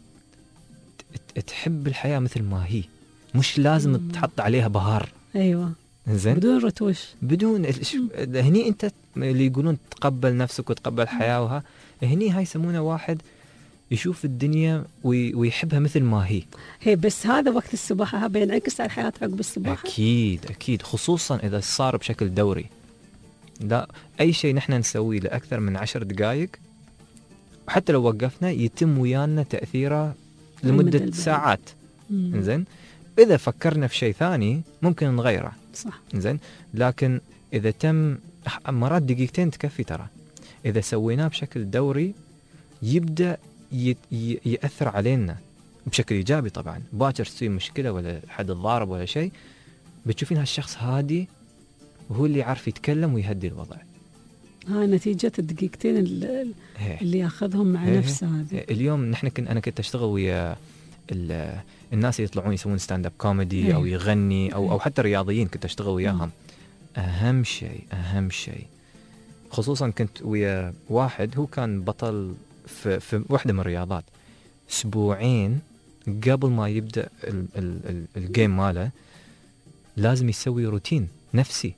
تحب الحياه مثل ما هي، مش لازم مم. تحط عليها بهار. ايوه زين، بدون رتوش، بدون هني انت اللي يقولون تقبل نفسك وتقبل الحياه، وها هني هاي يسمونه واحد يشوف الدنيا ويحبها مثل ما هي. هي بس هذا وقت السباحه بينعكس على الحياه عقب السباحه. اكيد اكيد، خصوصا اذا صار بشكل دوري. لا اي شيء نحن نسويه لاكثر من عشر دقائق وحتى لو وقفنا يتم ويانا تاثيره لمده ساعات. زين، اذا فكرنا في شيء ثاني ممكن نغيره. صح. زين، لكن اذا تم مرات دقيقتين تكفي ترى. اذا سويناه بشكل دوري يبدا يأثر علينا بشكل إيجابي. طبعا باكر تصير مشكلة ولا حد الضارب ولا شيء، بتشوفين هالشخص هادي وهو اللي يعرف يتكلم ويهدي الوضع. ها نتيجة الدقيقتين اللي, اللي ياخذهم مع نفسه. هذه اليوم نحن كن أنا كنت أشتغل ويا الناس اللي يطلعون يسوون ستاند اب كوميدي أو يغني أو أو حتى رياضيين، كنت أشتغل وياهم. أهم شيء أهم شيء خصوصا كنت ويا واحد هو كان بطل في, في واحدة من الرياضات، أسبوعين قبل ما يبدأ ال ال ال الجيم ماله لازم يسوي روتين نفسي.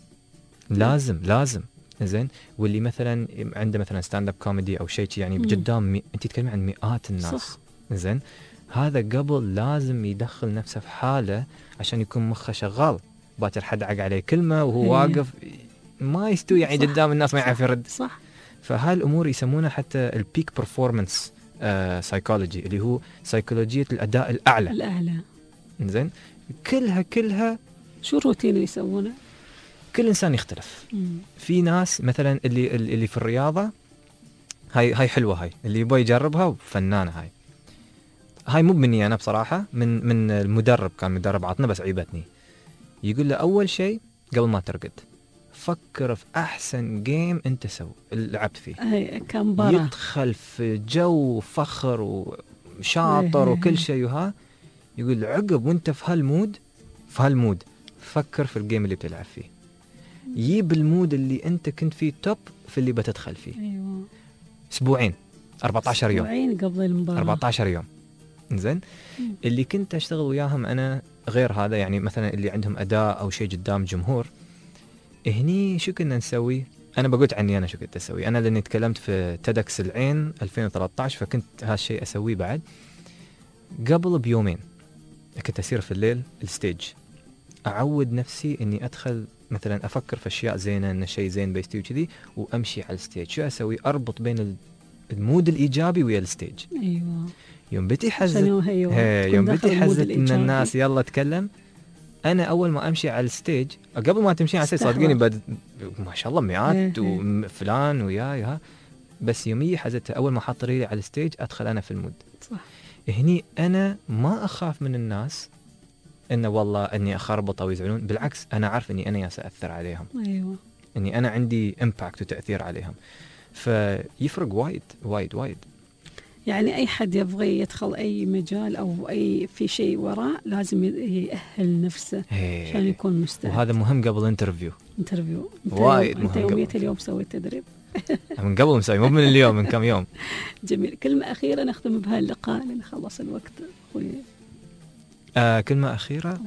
لازم لازم زين. واللي مثلا عنده مثلا ستاند اب كوميدي أو شيء يعني قدام مي... أنت تتكلمي عن مئات الناس. صح. زين، هذا قبل لازم يدخل نفسه في حالة عشان يكون مخه شغال. باكر حد عق عليه كلمة وهو هي. واقف ما يستوي يعني قدام الناس ما يعرف يرد. صح. فهالامور يسمونها حتى البيك برفورمانس سايكولوجي، اللي هو سيكولوجيه الاداء الاعلى. الاعلى. زين، كلها كلها شو الروتين اللي يسوونه؟ كل انسان يختلف. مم. في ناس مثلا اللي اللي في الرياضه هاي هاي حلوه، هاي اللي يبغى يجربها فنانه. هاي هاي مو مني انا بصراحه، من من المدرب، كان مدرب عطنا بس عيبتني. يقول له اول شيء قبل ما ترقد فكر في أحسن جيم أنت سو لعبت فيه. أي كم برا. يدخل في جو فخر وشاطر أي وكل شيء. وها يقول عقب وأنت في هالمود في هالمود فكر في الجيم اللي بتلعب فيه. يجيب المود اللي أنت كنت فيه توب في اللي بتدخل فيه. أيوة. أسبوعين أربعة عشر يوم. أسبوعين قبل المباراة. أربعة عشر يوم. إنزين. اللي كنت أشتغل وياهم أنا غير هذا، يعني مثلا اللي عندهم أداء أو شيء قدام جمهور، هني شو كنا نسوي؟ أنا بقولت عني أنا شو كنت أسوي. أنا لأني تكلمت في تدكس العين ألفين وثلاثة عشر، فكنت هالشيء أسويه بعد. قبل بيومين كنت أسير في الليل الستيج، أعود نفسي إني أدخل مثلا أفكر في أشياء زينة، إن شيء زين بيستوي وكذي، وأمشي على الستيج. شو أسوي؟ أربط بين المود الإيجابي ويا الستيج. أيوة. يوم بدي حزت يوم بدي حزت إن الناس يلا تكلم، أنا أول ما أمشي على الستيج، قبل ما تمشي على الستيج صادقيني بد... ما شاء الله مئات وفلان وياي ها، بس يومي حزت أول ما حط ريلي على الستيج أدخل أنا في المود. صح. هني أنا ما أخاف من الناس إنه والله إني أخربط أو يزعلون، بالعكس أنا عارف إني أنا يا سأثر عليهم. أيوة. إني أنا عندي إمباكت وتأثير عليهم، فيفرق وايد وايد وايد. يعني أي حد يبغى يدخل أي مجال أو أي في شيء وراء لازم يأهل نفسه عشان يكون مستعد. وهذا مهم قبل انترفيو. انترفيو. وايد مهم. أنت يومية اليوم سويت تدريب؟ من قبل مسوي، مو من اليوم، من كم يوم. جميل. كلمة أخيرة نختم بها اللقاء لأن خلص الوقت. آه كلمة أخيرة.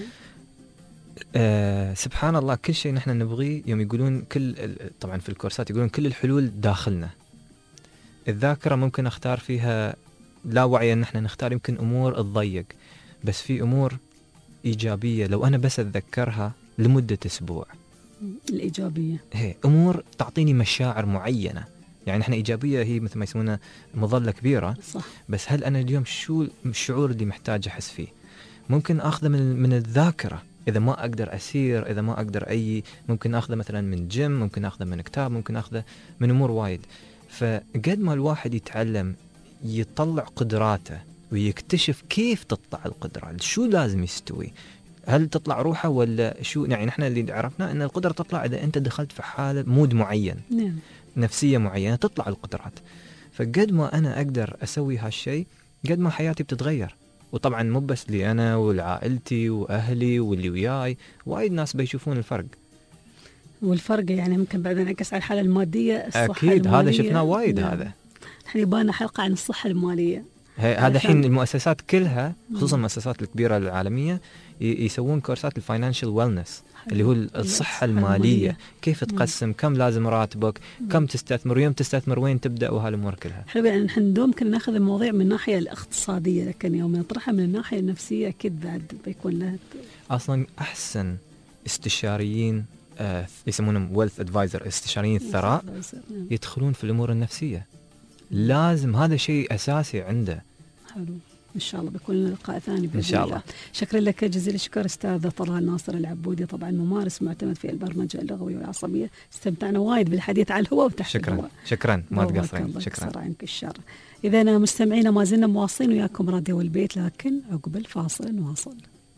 آه سبحان الله، كل شيء نحن نبغيه يوم يقولون كل، طبعا في الكورسات يقولون كل الحلول داخلنا. الذاكرة ممكن أختار فيها لا وعي، أن احنا نختار يمكن أمور تضيق، بس في أمور إيجابية لو أنا بس أتذكرها لمدة أسبوع. الإيجابية هي أمور تعطيني مشاعر معينة. يعني احنا إيجابية هي مثل ما يسمونها مظلة كبيرة. صح. بس هل أنا اليوم شو الشعور اللي محتاج أحس فيه؟ ممكن أخذه من من الذاكرة. إذا ما أقدر أسير، إذا ما أقدر أي، ممكن أخذه مثلا من جيم، ممكن أخذه من كتاب، ممكن أخذه من أمور وايد. فقد ما الواحد يتعلم يطلع قدراته ويكتشف كيف تطلع القدرة، شو لازم يستوي، هل تطلع روحه ولا شو. يعني نحن اللي عرفنا أن القدرة تطلع إذا أنت دخلت في حالة مود معين. نعم. نفسية معينة تطلع القدرات. فقد ما أنا أقدر أسوي هالشيء قد ما حياتي بتتغير. وطبعا مو بس لي أنا والعائلتي وأهلي واللي وياي، وايد ناس بيشوفون الفرق. والفرق يعني ممكن بعد نعكس على الحالة المادية، الصحة أكيد المالية. هذا شفناه وايد. نعم. هذا احنا يبانا حلقة عن الصحة المالية. هذا الحين المؤسسات كلها خصوصا المؤسسات الكبيرة العالمية يسوون كورسات الفاينانشال ويلنس اللي هو الصحة المالية، كيف تقسم، كم لازم راتبك، كم تستثمر، ويوم تستثمر، وين تبدأ، وهالأمور كلها. حلو. يعني نحن ندوم كنا ناخذ المواضيع من الناحية الاقتصادية، لكن يوم نطرحها من الناحية النفسية أكيد بعد بيكون لها. أصلا أحسن استشاريين آه يسمونهم ويلث ادفايزر، استشاريين الثراء، يدخلون في الأمور النفسية. لازم، هذا شيء أساسي عنده. حلو. إن شاء الله بيكون لنا لقاء ثاني بإذن إن شاء الله. الله. شكرا لك جزيل الشكر أستاذ طلال ناصر العبودي، طبعا ممارس معتمد في البرمجة اللغوية والعصبية. استمتعنا وايد بالحديث عن الهواء وتحت شكرا الهواء. شكرا ما تقصرين. شكرا عنك الشر. إذا أنا مستمعينا ما زلنا مواصلين وياكم راديو البيت، لكن عقب الفاصل نواصل.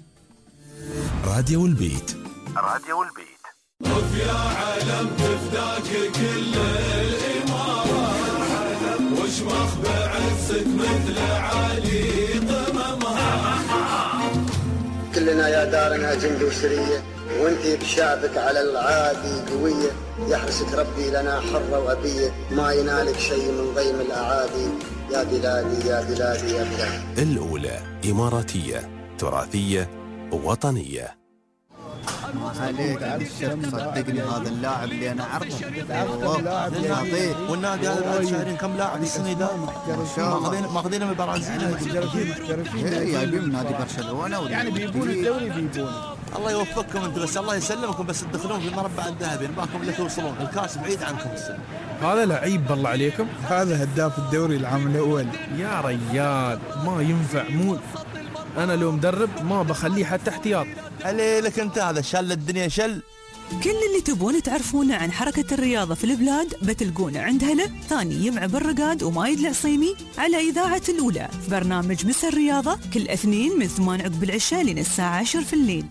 راديو البيت. راديو البيت. وفي يا عالم تفداك كل الإمارة، وش مخبع عزك مثل علي قممها. كلنا يا دارنا جند وسرية، وانتي بشعبك على العادي قوية. يحرسك ربي لنا حرة وأبية، ما ينالك شيء من ضيم الأعادي. يا بلادي يا بلادي يا بلادي. الأولى إماراتية تراثية وطنية. عليك ابشر صدقني، هذا اللاعب اللي انا اعرفه والله. والنادي هذا بعد شهرين كم لاعب السنه ذا ماخذين ماخذين من البرازيل، محترفين محترفين جايبين من نادي برشلونه، يعني بيبون الدوري بيبون. الله يوفقكم انتم، بس الله يسلمكم، بس تدخلون في المربع الذهبي، نباكم اللي توصلون، الكاس بعيد عنكم السنه. هذا لعيب بالله عليكم، هذا هداف الدوري العام الاول. يا ريال ما ينفع، مو انا لو مدرب ما بخليه حتى احتياط. عليك انت، هذا شل الدنيا شل. كل اللي تبون تعرفونه عن حركة الرياضة في البلاد بتلقونه عند هلا ثاني يمع بالرقاد ومايد العصيمي على إذاعة الأولى في برنامج مسا الرياضة كل اثنين من ثمان عقب العشاء لين الساعة عشر في الليل.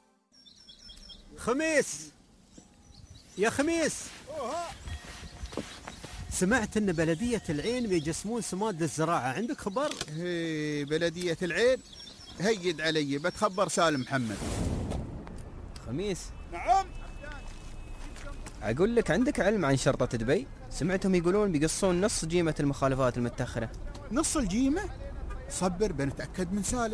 خميس يا خميس، سمعت ان بلدية العين بيجسمون سماد للزراعة، عندك خبر؟ هي بلدية العين هيد علي، بتخبر سالم محمد. خميس. نعم. أقول لك، عندك علم عن شرطة دبي؟ سمعتهم يقولون بيقصون نص جيمة المخالفات المتأخرة. نص الجيمة؟ صبر بنتأكد من سالم.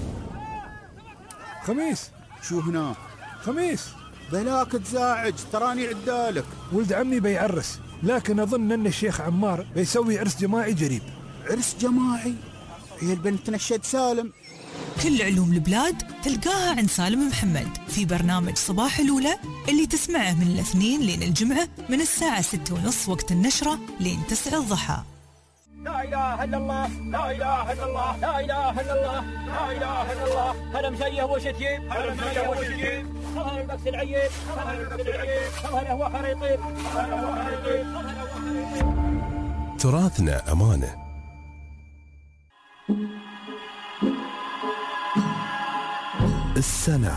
خميس. شو هنا؟ خميس. بلاك تزاعج، تراني عدالك. ولد عمي بيعرس، لكن أظن أن الشيخ عمار بيسوي عرس جماعي قريب. عرس جماعي؟ هي البنت تنشد سالم. كل علوم البلاد تلقاها عند سالم محمد في برنامج صباح الأولى اللي تسمعه من الاثنين لين الجمعة من الساعة ستة ونص وقت النشرة لين تسعة الضحى. لا إله إلا الله، لا إله إلا الله، لا إله إلا الله، لا إله إلا الله. هلا مشيه وشتيب، هلا مشيه وشتيب، خلها البكس العيب، خلها البكس العيب، خلها الهوى حريطيب، خلها الهوى حريطيب، خلها الهوى حريطيب. تراثنا أمانة. السنة.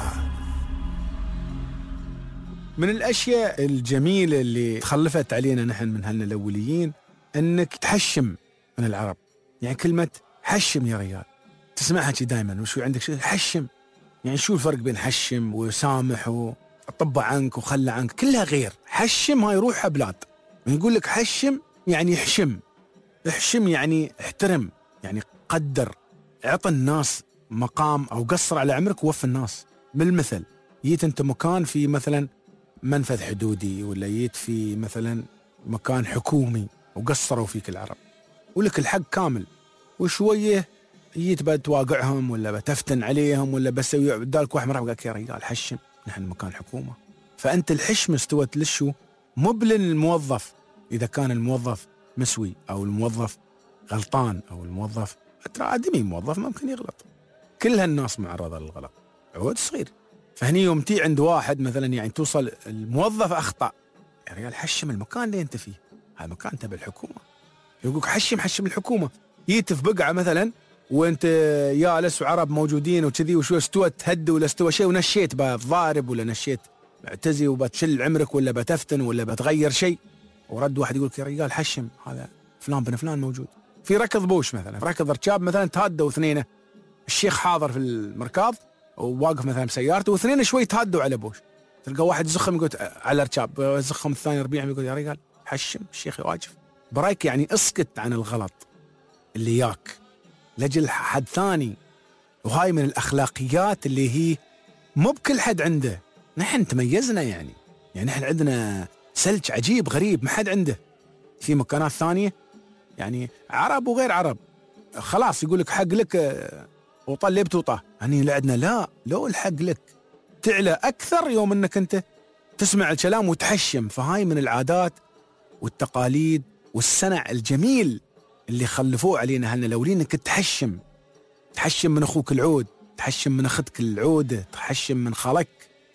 من الأشياء الجميلة اللي تخلفت علينا نحن من هلنا الأوليين أنك تحشم من العرب. يعني كلمة حشم يا ريال تسمعها شي دايما، وشو عندك شيء حشم، يعني شو الفرق بين حشم وسامح وطبع عنك وخلى عنك؟ كلها غير. حشم هاي روحها بلاد. يقول لك حشم يعني احشم، احشم يعني احترم، يعني قدر، اعطى الناس مقام أو قصر على عمرك ووفى الناس. بالمثل جيت أنت مكان في مثلا منفذ حدودي، ولا جيت في مثلا مكان حكومي وقصروا فيك العرب ولك الحق كامل، وشوية جيت بتواقعهم ولا بتفتن عليهم ولا بسوي بدالك واحد مرة قال يا رجال حشم، نحن مكان حكومة. فأنت الحشم استوت للشو؟ مو للموظف، إذا كان الموظف مسوي أو الموظف غلطان أو الموظف ترى آدمي، موظف ممكن يغلط، كل هالناس معرضة للغلط، عود صغير. فهني يوم تي عند واحد مثلا يعني توصل الموظف أخطأ، يا رجال حشم المكان اللي أنت فيه، هذا مكان تبع الحكومة، يقولك حشم حشم الحكومة. جيت في بقعة مثلا وانت جالس وعرب موجودين وكذي وشو استوى تهد ولا استوى شيء ونشيت بضارب ولا نشيت معتزي وبتشل عمرك ولا بتفتن ولا بتغير شيء، ورد واحد يقولك يا رجال حشم، هذا فلان بن فلان موجود في ركض بوش مثلا، في ركض ركاب مثلا تهدوا اثنين، الشيخ حاضر في المركاض وواقف مثلا بسيارته واثنين شوي تهدوا على بوش، تلقى واحد زخم يقول على ركاب، زخم الثاني ربيعهم يقول يا رجال حشم، الشيخ يواجف برايك، يعني اسكت عن الغلط اللي ياك لجل حد ثاني. وهاي من الأخلاقيات اللي هي مو بكل حد عنده، نحن تميزنا يعني يعني نحن عندنا سلج عجيب غريب ما حد عنده. في مكانات ثانية يعني عرب وغير عرب خلاص يقولك حق لك وطلب توطه، يعني لعدنا لا، لو الحق لك تعلى أكثر يوم أنك أنت تسمع الكلام وتحشم. فهاي من العادات والتقاليد والصنع الجميل اللي خلفوه علينا هلنا الأولين، انك تحشم، تحشم من اخوك العود، تحشم من اختك العودة، تحشم من خالك،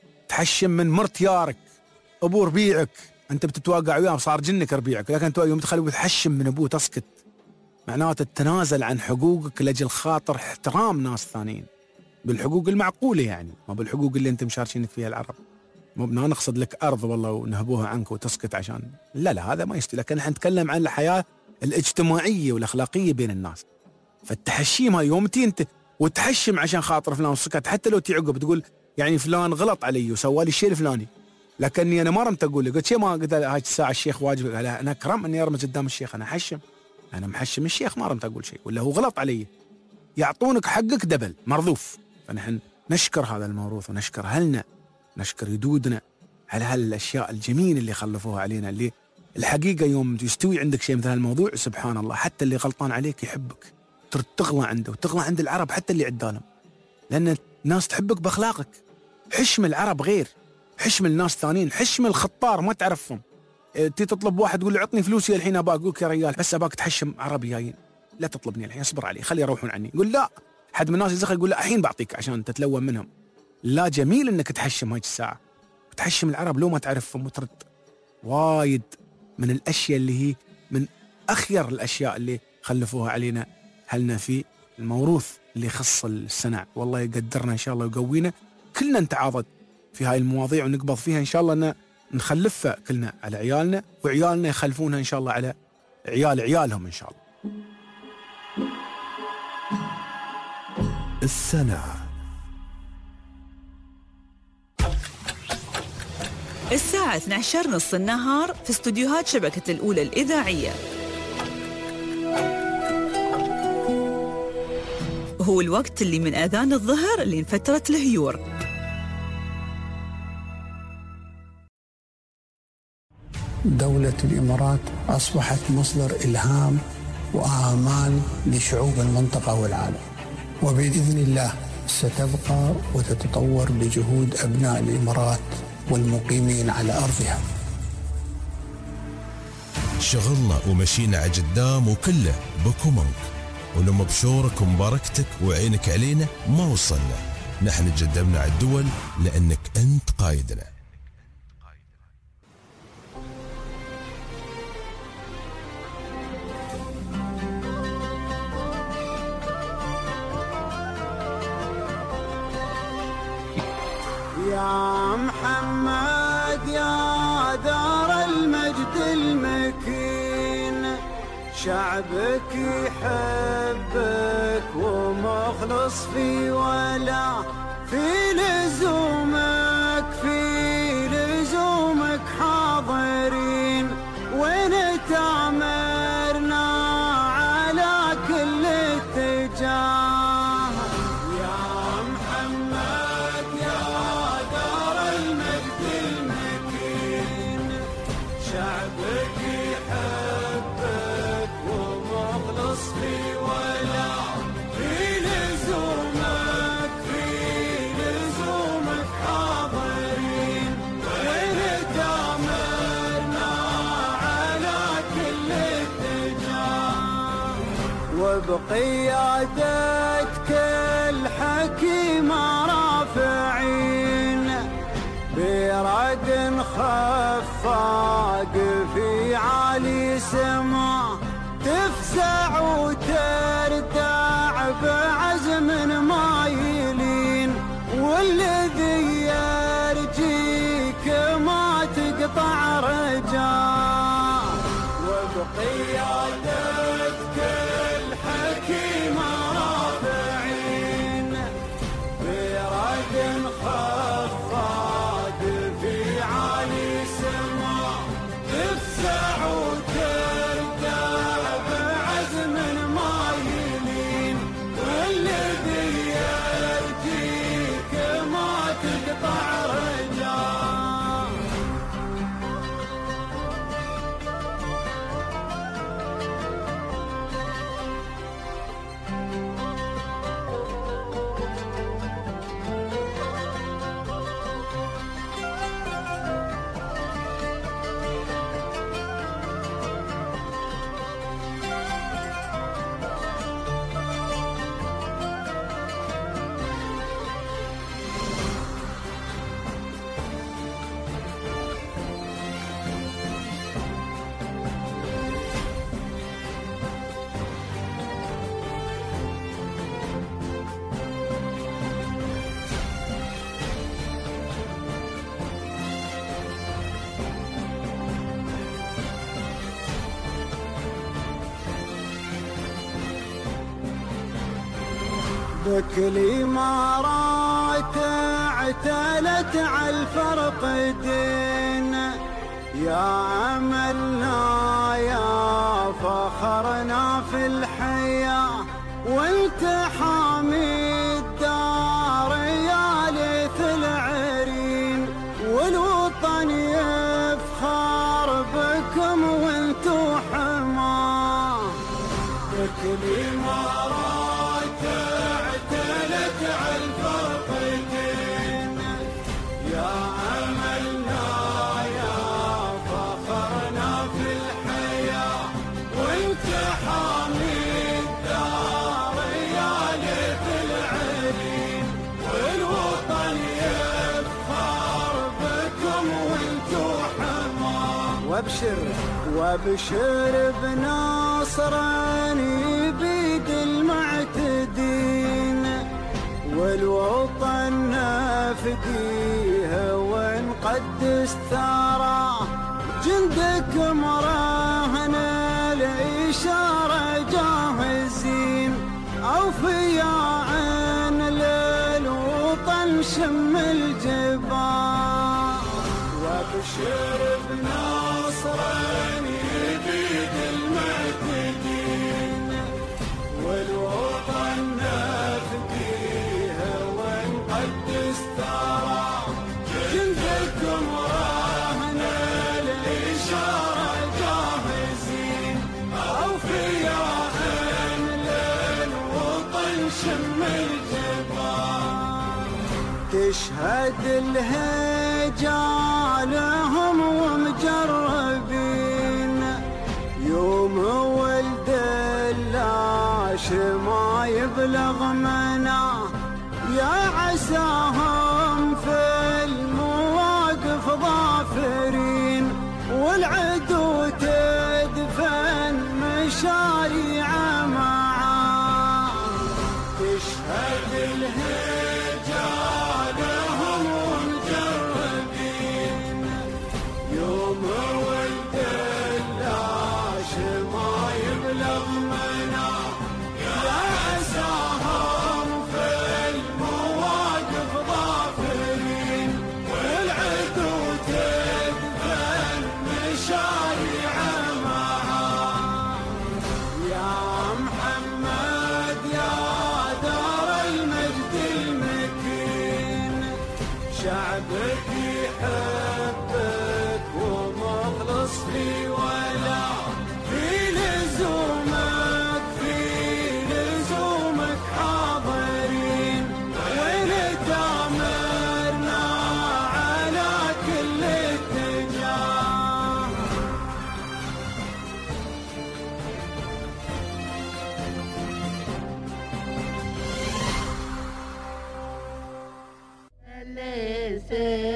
تحشم من مرت يارك، ابو ربيعك، انت بتتواقع وياه صار جنك ربيعك، لكن انت يوم تخليه بتحشم من ابوه تسكت، معناته تتنازل عن حقوقك لاجل خاطر احترام ناس ثانيين، بالحقوق المعقولة يعني، ما بالحقوق اللي انت مشاركينك فيها العرب. مو بدنا نقصد لك ارض والله ونهبوها عنك وتسكت عشان لا لا هذا ما يستوي، لكن احنا نتكلم عن الحياة الاجتماعية والأخلاقية بين الناس. فالتحشيم هاي يوم تي انت وتحشم عشان خاطر فلان وسكت، حتى لو تعقب تقول يعني فلان غلط علي وسوى لي الشيء الفلاني، لكني انا ما رمت اقول له، قلت شيء ما قلت هاي الساعة الشيخ واجب، انا اكرم اني ارمز قدام الشيخ، انا حشم، انا محشم الشيخ، ما رمت اقول شيء، ولا هو غلط علي، يعطونك حقك دبل مرضوف. فنحن نشكر هذا الموروث ونشكر اهلنا، نشكر جدودنا على هالاشياء الجميله اللي خلفوها علينا، اللي الحقيقة يوم يستوي عندك شيء مثل هالموضوع سبحان الله حتى اللي غلطان عليك يحبك، تغلى عنده وتغلى عند العرب حتى اللي عدالهم، لأن الناس تحبك بأخلاقك. حشم العرب غير، حشم الناس ثانيين، حشم الخطار ما تعرفهم، تي تطلب واحد تقول له عطني فلوسي الحين أباك، يقولك يا رجال بس أباك تحشم عربي جايين، لا تطلبني الحين اصبر علي خلي يروحون عني، يقول لا، حد من الناس يزخر يقول لا الحين بعطيك عشان تتلون منهم، لا جميل إنك تحشم هاي الساعة، وتحشم العرب لو ما تعرفهم وترد. وايد من الأشياء اللي هي من أخير الأشياء اللي خلفوها علينا هلنا في الموروث اللي يخص الصنع. والله يقدرنا إن شاء الله ويقوينا كلنا نتعاضد في هاي المواضيع ونقبض فيها إن شاء الله، أن نخلفها كلنا على عيالنا وعيالنا يخلفونها إن شاء الله على عيال عيالهم إن شاء الله. السنة. الساعة اثنتي عشرة نص النهار في استوديوهات شبكة الأولى الإذاعية. هو الوقت اللي من أذان الظهر لين فترة الهيور. دولة الإمارات أصبحت مصدر إلهام وآمال لشعوب المنطقة والعالم، وبإذن الله ستبقى وتتطور بجهود أبناء الإمارات والمقيمين على أرضها. شغلنا ومشينا على قدام وكله بكمك، ولما بشورك ومباركتك وعينك علينا ما وصلنا، نحن تقدمنا على الدول لأنك أنت قايدنا. يا محمد يا دار المجد المكين، شعبك يحبك ومخلص في ولا في لزومك، في لزومك حاضرين ونتامرنا على كل اتجاه. يا محمد يا دار المجد المكين، شعبك يحبك ومخلص في ولا في لزومك، في لزومك حاضرين ونتامرنا على كل اتجاه. وبقيادتك الحكيمة رافعين برد خفاق في عالي سما، تفزع وتردع بعزم ما يلين، والذي يرجيك ما تقطع رجاه. وبقيادتك الحكيمة رافعين برد خفاق في عالي سما، تفزع وتردع بعزم ما يلين، والذي يرجيك ما تقطع رجاه. بك الإمارات اعتلت على الفرق دين، يا أملنا يا فخرنا في الحياة، وانت حامي الدار يا ليث العرين، والوطن يفخر بكم وانتو حماه. بك الإمارات اعتلت على الفرق دين، يا أملنا يا فخرنا في الحياة، وانت حامي الدار يا ليث العرين، والوطن يفخر بكم وانتو حماه. وابشر وابشر بناصر بيد المعتدين، والوطن نفديه ونقدس ثراه، جندك مراهن الإشارة جاهزين، أوفياء للوطن شم الجبال. وابشر بناصر بيد المعتدين، والوطن نفديه ونقدس ثراه، جندكم راهن الإشارة جاهزين، أوفياء للوطن شم الجبال. تشهد الهجالهم ومجربين، يوم ولد اللاش ما يبلغ منا، يا عساهم في المواقف ظافرين، والعدو تدفن مشاريع معاه. تشهد الهجالهم ومجربين،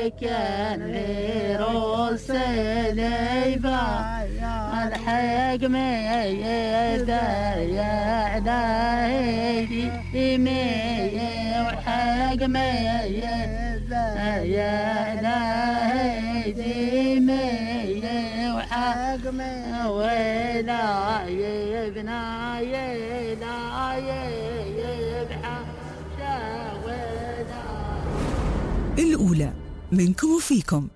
سكن في روس ليبا الحق ميدا يا دايدي مي وحق ميدا يا دايدي مي وحق مي ولا يبنا يلا يبحى ولا الأولى منكم وفيكم.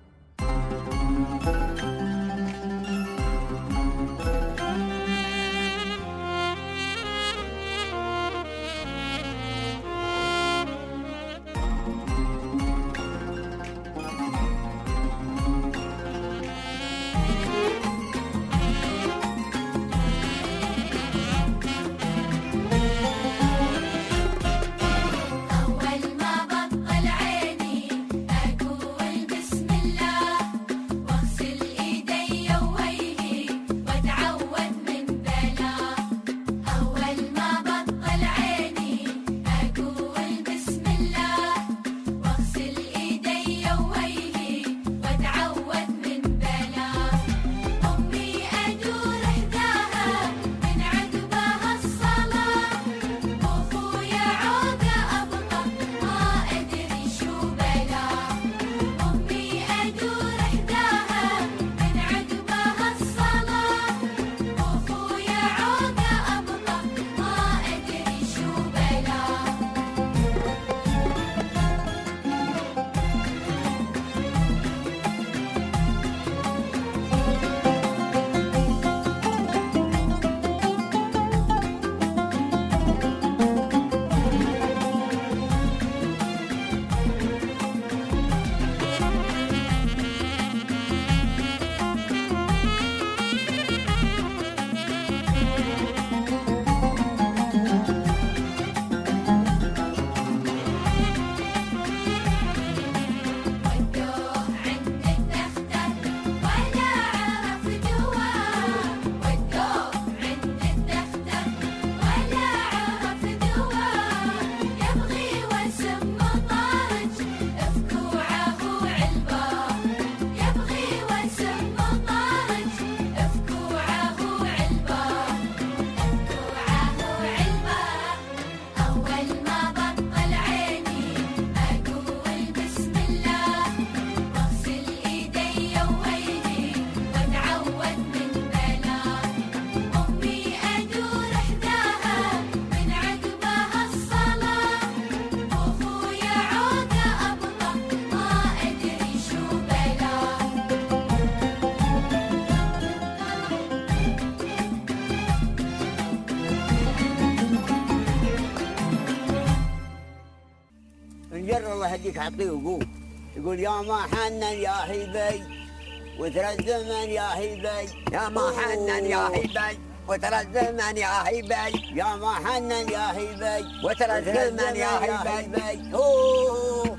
يهديك عطيه وقول يقول يا ما حنن يا هيبي وترى الزمن يا هيبي يا ما حنن يا هيبي وترى الزمن يا هيبي يا ما حنن يا هيبي وترى الزمن يا هيبي اوه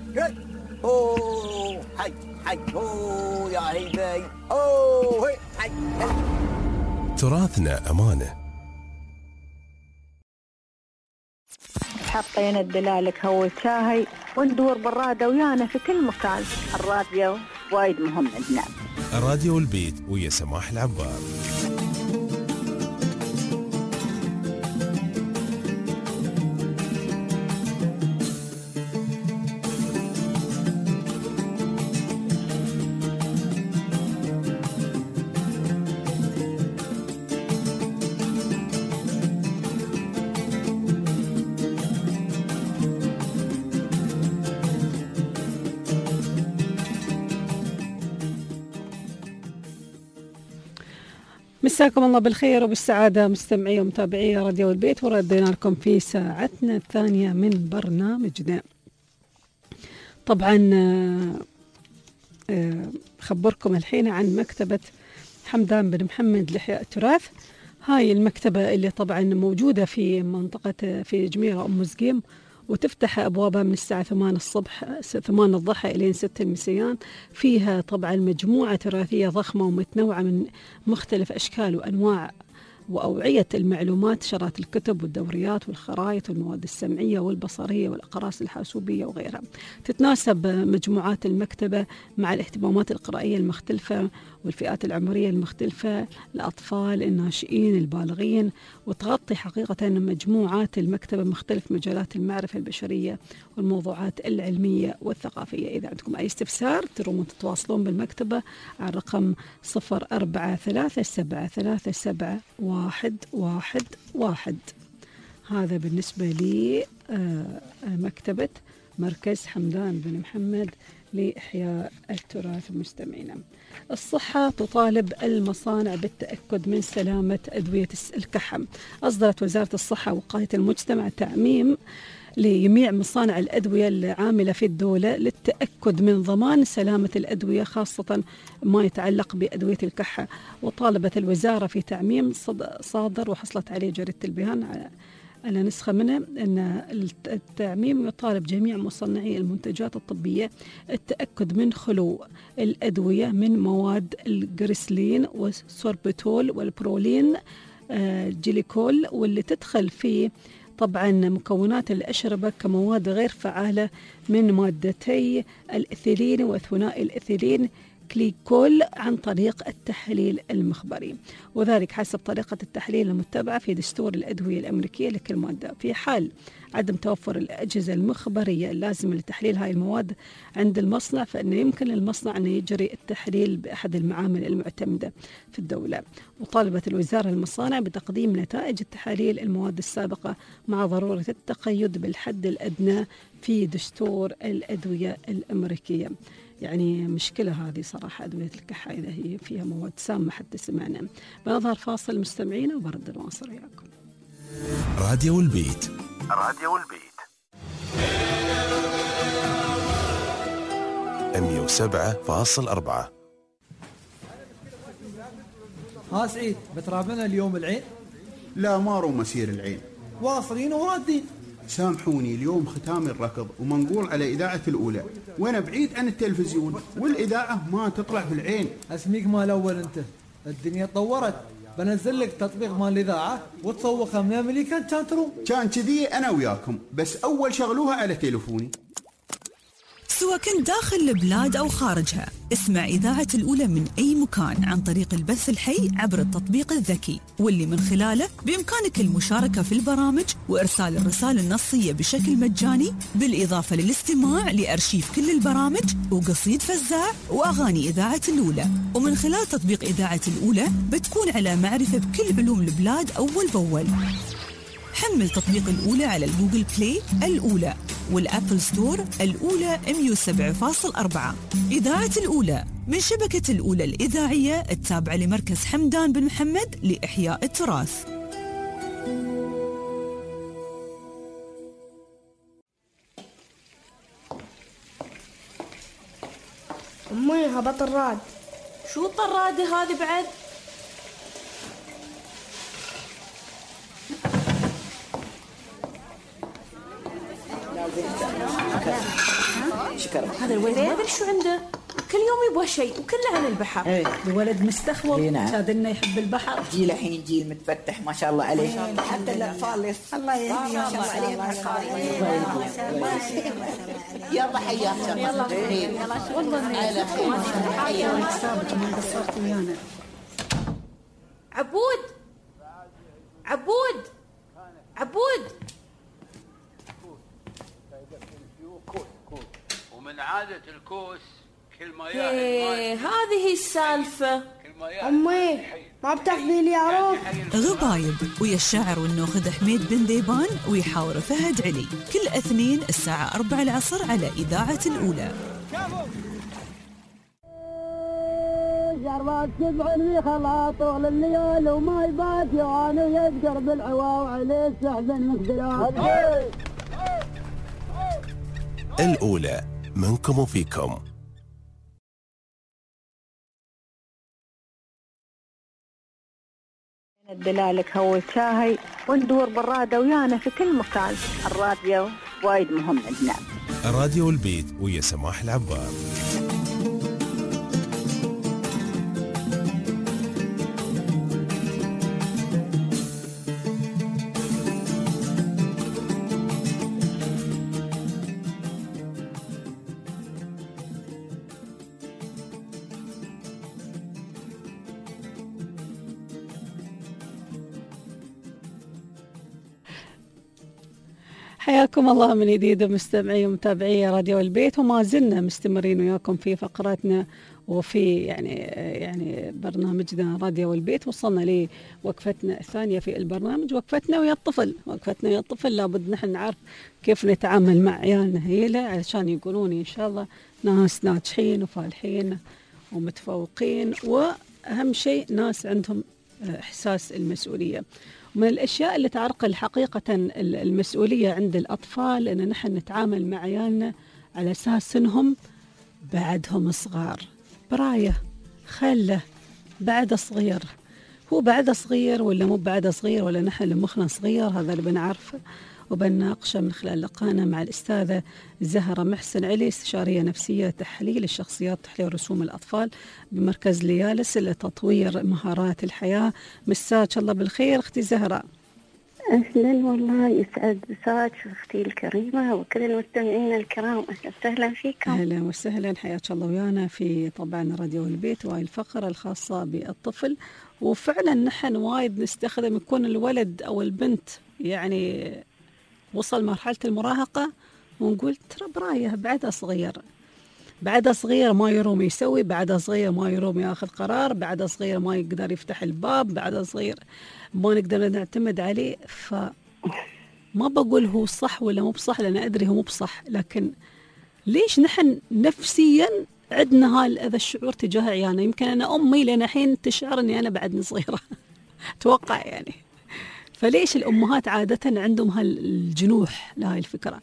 اوه حي حي اوه يا هيبي اوه حي تراثنا أمانة. حطينا الدلالك هو شاهي وندور بالرادة ويانا في كل مكان. الراديو وايد مهم عندنا. الراديو البيت ويا سماح العبار. مساكم الله بالخير وبالسعادة مستمعي ومتابعي راديو البيت، وردينا لكم في ساعتنا الثانية من برنامجنا. طبعا خبركم الحين عن مكتبة حمدان بن محمد لإحياء التراث. هاي المكتبة اللي طبعا موجودة في منطقة في جميرة أم زقيم، وتفتح أبوابها من الساعة ثمانية الصبح ثمانية الضحى إلى ستة المساء. فيها طبعا مجموعة تراثية ضخمة ومتنوعة من مختلف أشكال وأنواع وأوعية المعلومات، شرات الكتب والدوريات والخرائط والمواد السمعية والبصرية والأقراص الحاسوبية وغيرها. تتناسب مجموعات المكتبة مع الاهتمامات القرائية المختلفة والفئات العمرية المختلفة، الأطفال، الناشئين، البالغين، وتغطي حقيقة مجموعات المكتبة مختلف مجالات المعرفة البشرية والموضوعات العلمية والثقافية. إذا عندكم أي استفسار ترومون تتواصلون بالمكتبة على رقم صفر أربعة ثلاثة سبعة ثلاثة سبعة واحد واحد واحد. هذا بالنسبة لي مكتبة مركز حمدان بن محمد لإحياء التراث. مستمعينا، الصحة تطالب المصانع بالتأكد من سلامة أدوية الكحة. أصدرت وزارة الصحة ووقاية المجتمع تعميم لجميع مصانع الأدوية العاملة في الدولة للتأكد من ضمان سلامة الأدوية، خاصة ما يتعلق بأدوية الكحة. وطالبت الوزارة في تعميم صادر وحصلت عليه جريدة البيان على على نسخة منه أن التعميم يطالب جميع مصنعي المنتجات الطبية التأكد من خلو الأدوية من مواد الجريسلين والسوربيتول والبرولين جليكول، واللي تدخل فيه طبعا مكونات الأشربة كمواد غير فعالة من مادتي الإثيلين وثنائي الإثيلين كليكول عن طريق التحليل المخبري، وذلك حسب طريقة التحليل المتبعة في دستور الأدوية الأمريكية لكل مادة. في حال عدم توفر الأجهزة المخبرية اللازمة لتحليل هاي المواد عند المصنع، فإنه يمكن للمصنع أن يجري التحليل بأحد المعامل المعتمدة في الدولة. وطالبت الوزارة المصانع بتقديم نتائج التحاليل المواد السابقة مع ضرورة التقيد بالحد الأدنى في دستور الأدوية الأمريكية. يعني مشكلة هذه صراحة أدوية الكحة إذا هي فيها مواد سامة حتى سمعنا. بنظهر فاصل مستمعين وبرد نواصل وياكم. راديو البيت. راديو البيت مية وسبعة فاصلة أربعة. ها سعيد، بترابنا اليوم العين؟ لا، ما رو مسير العين، واصلين ورادين. سامحوني، اليوم ختام الركض ومنقول على إذاعة الأولى، وأنا بعيد عن التلفزيون والإذاعة ما تطلع في العين. اسميك مال الأول أنت، الدنيا تطورت، بنزل لك تطبيق مال الإذاعة وتسوقها من أمريكا كان تروم. كان كذي أنا وياكم، بس أول شغلوها على تليفوني. سواء كنت داخل البلاد أو خارجها، اسمع إذاعة الأولى من أي مكان عن طريق البث الحي عبر التطبيق الذكي، واللي من خلاله بإمكانك المشاركة في البرامج وإرسال الرسائل النصية بشكل مجاني، بالإضافة للاستماع لأرشيف كل البرامج وقصيد فزاع وأغاني إذاعة الأولى. ومن خلال تطبيق إذاعة الأولى بتكون على معرفة بكل علوم البلاد أول بأول. حمل تطبيق الأولى على الجوجل بلاي الأولى والأبل ستور الأولى مية وسبعة فاصلة أربعة. إذاعة الأولى من شبكة الأولى الإذاعية التابعة لمركز حمدان بن محمد لإحياء التراث. أمي هبط الراد. شو الطرادة هذه بعد؟ شكرا. هذا الولد ما ادري شو عنده، كل يوم يبغى شيء وكله عن البحر. ايه الولد مستخوف، شادلنا يحب البحر. جيل الحين جيل متفتح ما شاء الله عليه، حتى الاطفال الله يهدي ما شاء الله عليهم. يلا حياك يلا خير والله على خير. حياك سابق ما قصرت ويانا. عبود عبود عبود ومن عادة الكوس كل ما ياهل هذه السالفة. أمي ما بتاخذي لي عروض. غبايب ويا الشاعر والنوخذ حميد بن ذيبان ويحاور فهد علي، كل اثنين الساعة أربعة العصر على إذاعة الأولى. جربات سبعين خلا طول الليل وما يبات يوان ويذكر بالعواو عليه السحب المقدرات. الأولى منكم وفيكم. دلالك هو شاهي وندور بالرادة ويانا في كل مكان. الراديو وايد مهم عندنا. راديو البيت ويا سماح العبار. حياكم الله من جديد مستمعي ومتابعي راديو البيت، وما زلنا مستمرين وياكم في فقراتنا وفي يعني يعني برنامجنا راديو البيت. وصلنا لوقفتنا الثانية في البرنامج، وقفتنا ويا الطفل. وقفتنا ويا الطفل لابد نحن نعرف كيف نتعامل مع عيالنا هيلا علشان يكونون إن شاء الله ناس ناجحين وفالحين ومتفوقين، وأهم شيء ناس عندهم إحساس المسؤولية. من الأشياء اللي تعرقل حقيقة المسؤولية عند الأطفال أن نحن نتعامل مع عيالنا على أساس أنهم بعدهم صغار. براية خله بعد صغير، هو بعد صغير ولا مو بعد صغير، ولا نحن اللي مخنا صغير؟ هذا اللي بنعرفه وبنناقشه من خلال لقانا مع الأستاذة زهرة محسن علي، استشارية نفسية تحليل الشخصيات تحليل رسوم الأطفال بمركز ليالس لتطوير مهارات الحياة. مساك الله بالخير أختي زهرة. أهلا والله، يسعد مساك أختي الكريمة وكل المستمعين الكرام، أهلا وسهلا فيكم. أهلا وسهلا، حياك الله ويانا في طبعا راديو البيت وهي الفقرة الخاصة بالطفل. وفعلا نحن وايد نستخدم، يكون الولد أو البنت يعني وصل مرحلة المراهقة ونقول ترى برايه بعدها صغير، بعدها صغير ما يروم يسوي، بعدها صغير ما يروم ياخذ قرار، بعدها صغير ما يقدر يفتح الباب، بعدها صغير ما نقدر نعتمد عليه. فما بقول هو صح ولا مو بصح، لأن أدري هو مو بصح، لكن ليش نحن نفسيا عندنا هذا الشعور تجاه عيالنا؟ يمكن أنا أمي لنا حين تشعر أني أنا بعدني صغيرة توقع يعني. فليش الأمهات عادة عندهم هالجنوح لهاي الفكرة؟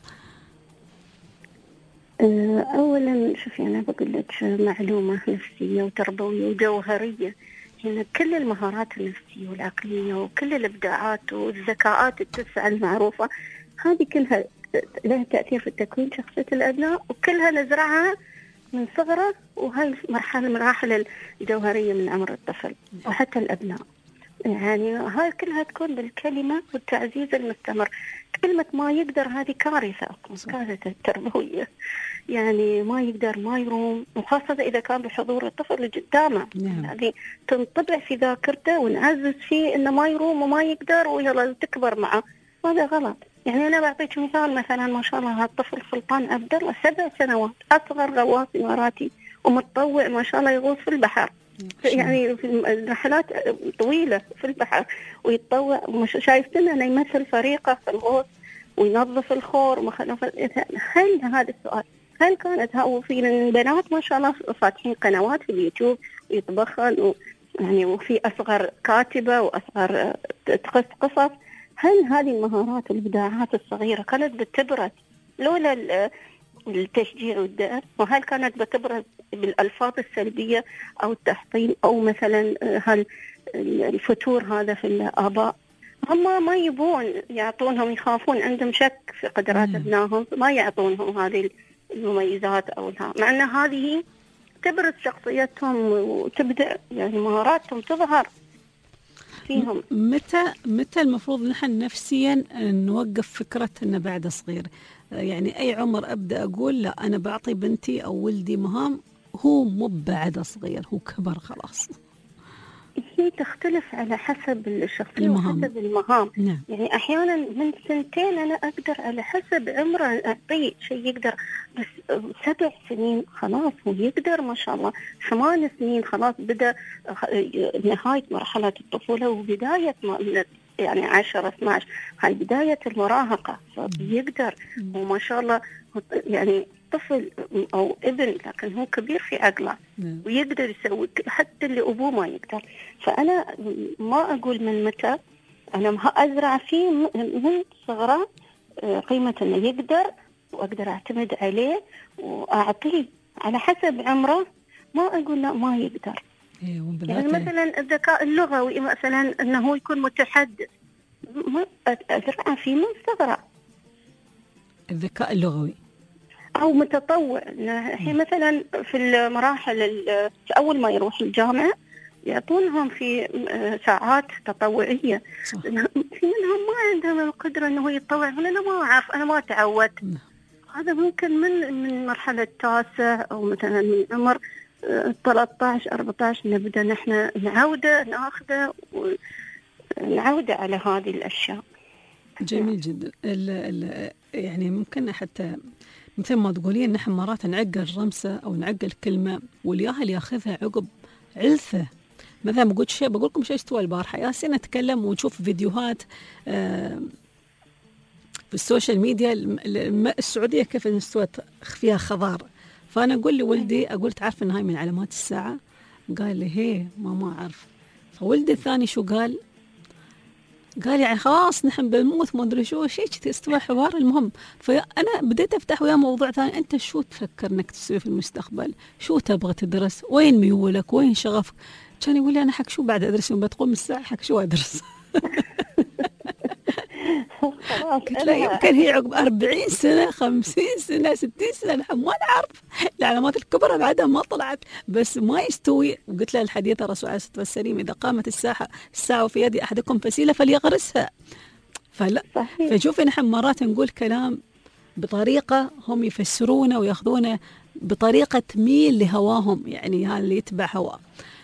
أولا شوفي، أنا بقول لك معلومة نفسية وتربوية وجوهرية، هنا كل المهارات النفسية والعقلية وكل الإبداعات والذكاءات التسعة المعروفة هذه كلها لها تأثير في تكوين شخصية الأبناء، وكلها نزرعها من صغره، وهاي مرحلة مراحل الجوهرية من عمر الطفل وحتى الأبناء. يعني هاي كلها تكون بالكلمة والتعزيز المستمر. كلمة ما يقدر هذه كارثة، كارثة تربوية، يعني ما يقدر ما يروم، وخاصة إذا كان بحضور الطفل قدامه. نعم. هذه تنطبع في ذاكرته ونعزز فيه إنه ما يروم وما يقدر ويلا تكبر معه. هذا غلط. يعني أنا بعطيك مثال، مثلا ما شاء الله هالطفل سلطان عبد الله سبع سنوات، أصغر غواص إماراتي ومتطوع ما شاء الله، يغوص في البحر، يعني في رحلات طويلة في البحر ويتطوع. مش شايفتنا أنه يمثل فريقه في الغوص وينظف الخور ومخلف. هل هذا السؤال، هل كانت هؤلاء في البنات ما شاء الله فاتحين قنوات في اليوتيوب ويطبخن يعني، وفي أصغر كاتبة وأصغر تقص قصص، هل هذه المهارات والإبداعات الصغيرة كانت بتبرز لولا التشجيع والدعم؟ وهل كانت بتبرز بالألفاظ السلبية أو التحطيم أو مثلا هل الفتور هذا في الآباء؟ هم ما يبون يعطونهم، يخافون، عندهم شك في قدرات ابنائهم، ما يعطونهم هذه المميزات أو ها، مع أن هذه تبرز شخصيتهم وتبدأ يعني مهاراتهم تظهر فيهم. متى متى المفروض نحن نفسيا نوقف فكرة أنه بعد صغير؟ يعني أي عمر أبدأ أقول لا أنا بعطي بنتي أو ولدي مهام هو مو بعد صغير، هو كبر خلاص؟ هي تختلف على حسب الشخصية وحسب المهام. نعم. يعني أحيانا من سنتين أنا أقدر على حسب عمره أعطيه شيء يقدر، بس سبع سنين خلاص هو يقدر ما شاء الله، ثمان سنين خلاص بدأ نهاية مرحلة الطفولة وبداية يعني عشرة اثنا عشر هاي بداية المراهقة، فبيقدر وما شاء الله يعني طفل أو ابن لكن هو كبير في عقله ويقدر يسوي حتى اللي أبوه ما يقدر. فأنا ما أقول من متى، أنا أزرع فيه من صغره قيمة أنه يقدر وأقدر أعتمد عليه وأعطيه على حسب عمره، ما أقول لا ما يقدر. يعني مثلا الذكاء اللغوي مثلا أنه هو يكون متحدث، أزرع فيه من صغره الذكاء اللغوي أو متطوع. الحين مثلا في المراحل أول ما يروح الجامعة يعطونهم في ساعات تطوعية، صح. في منهم ما عندهم القدرة أنه يتطوع، أنا ما أعرف، أنا ما تعودت. هذا ممكن من من مرحلة التاسع أو مثلا من عمر ثلاثة عشر أربعة عشر نبدأ نحن نعوده ناخذه ونعوده على هذه الأشياء. جميل جدا. ال ال يعني ممكن حتى مثل ما تقولين نحن مرات نعقل رمسة أو نعقل كلمة والياهل ياخذها عقب علثة. مثلا بقول شيء بقول لكم شيء استوى البارحة، ياسين نتكلم ونشوف فيديوهات آه في السوشيال ميديا السعودية كيف استوت فيها خضار، فأنا أقول لولدي أقول تعرف إن هاي من علامات الساعة؟ قال لي هي ما ما أعرف. فولدي الثاني شو قال؟ قال يعني خلاص نحن بنموت ما أدري شو شيء استوى حوار. المهم فأنا بديت أفتح وياه موضوع ثاني، أنت شو تفكر إنك تسوي في المستقبل؟ شو تبغى تدرس؟ وين ميولك؟ وين شغفك؟ كان يقول لي أنا حق شو بعد أدرس يوم بتقوم الساعة حق شو أدرس؟ قلت له يمكن هي عقب أربعين سنة خمسين سنة ستين سنة نحن ما نعرف العلامات الكبرى بعدها ما طلعت بس ما يستوي. وقلت له الحديث الرسول عليه الصلاة والسلام إذا قامت الساعة الساعة في يد أحدكم فسيلة فليغرسها. فلا فشوفي نحن مرات نقول كلام بطريقة هم يفسرونه وياخذونه بطريقة تميل لهواهم، يعني هذا اللي يتبع هواه.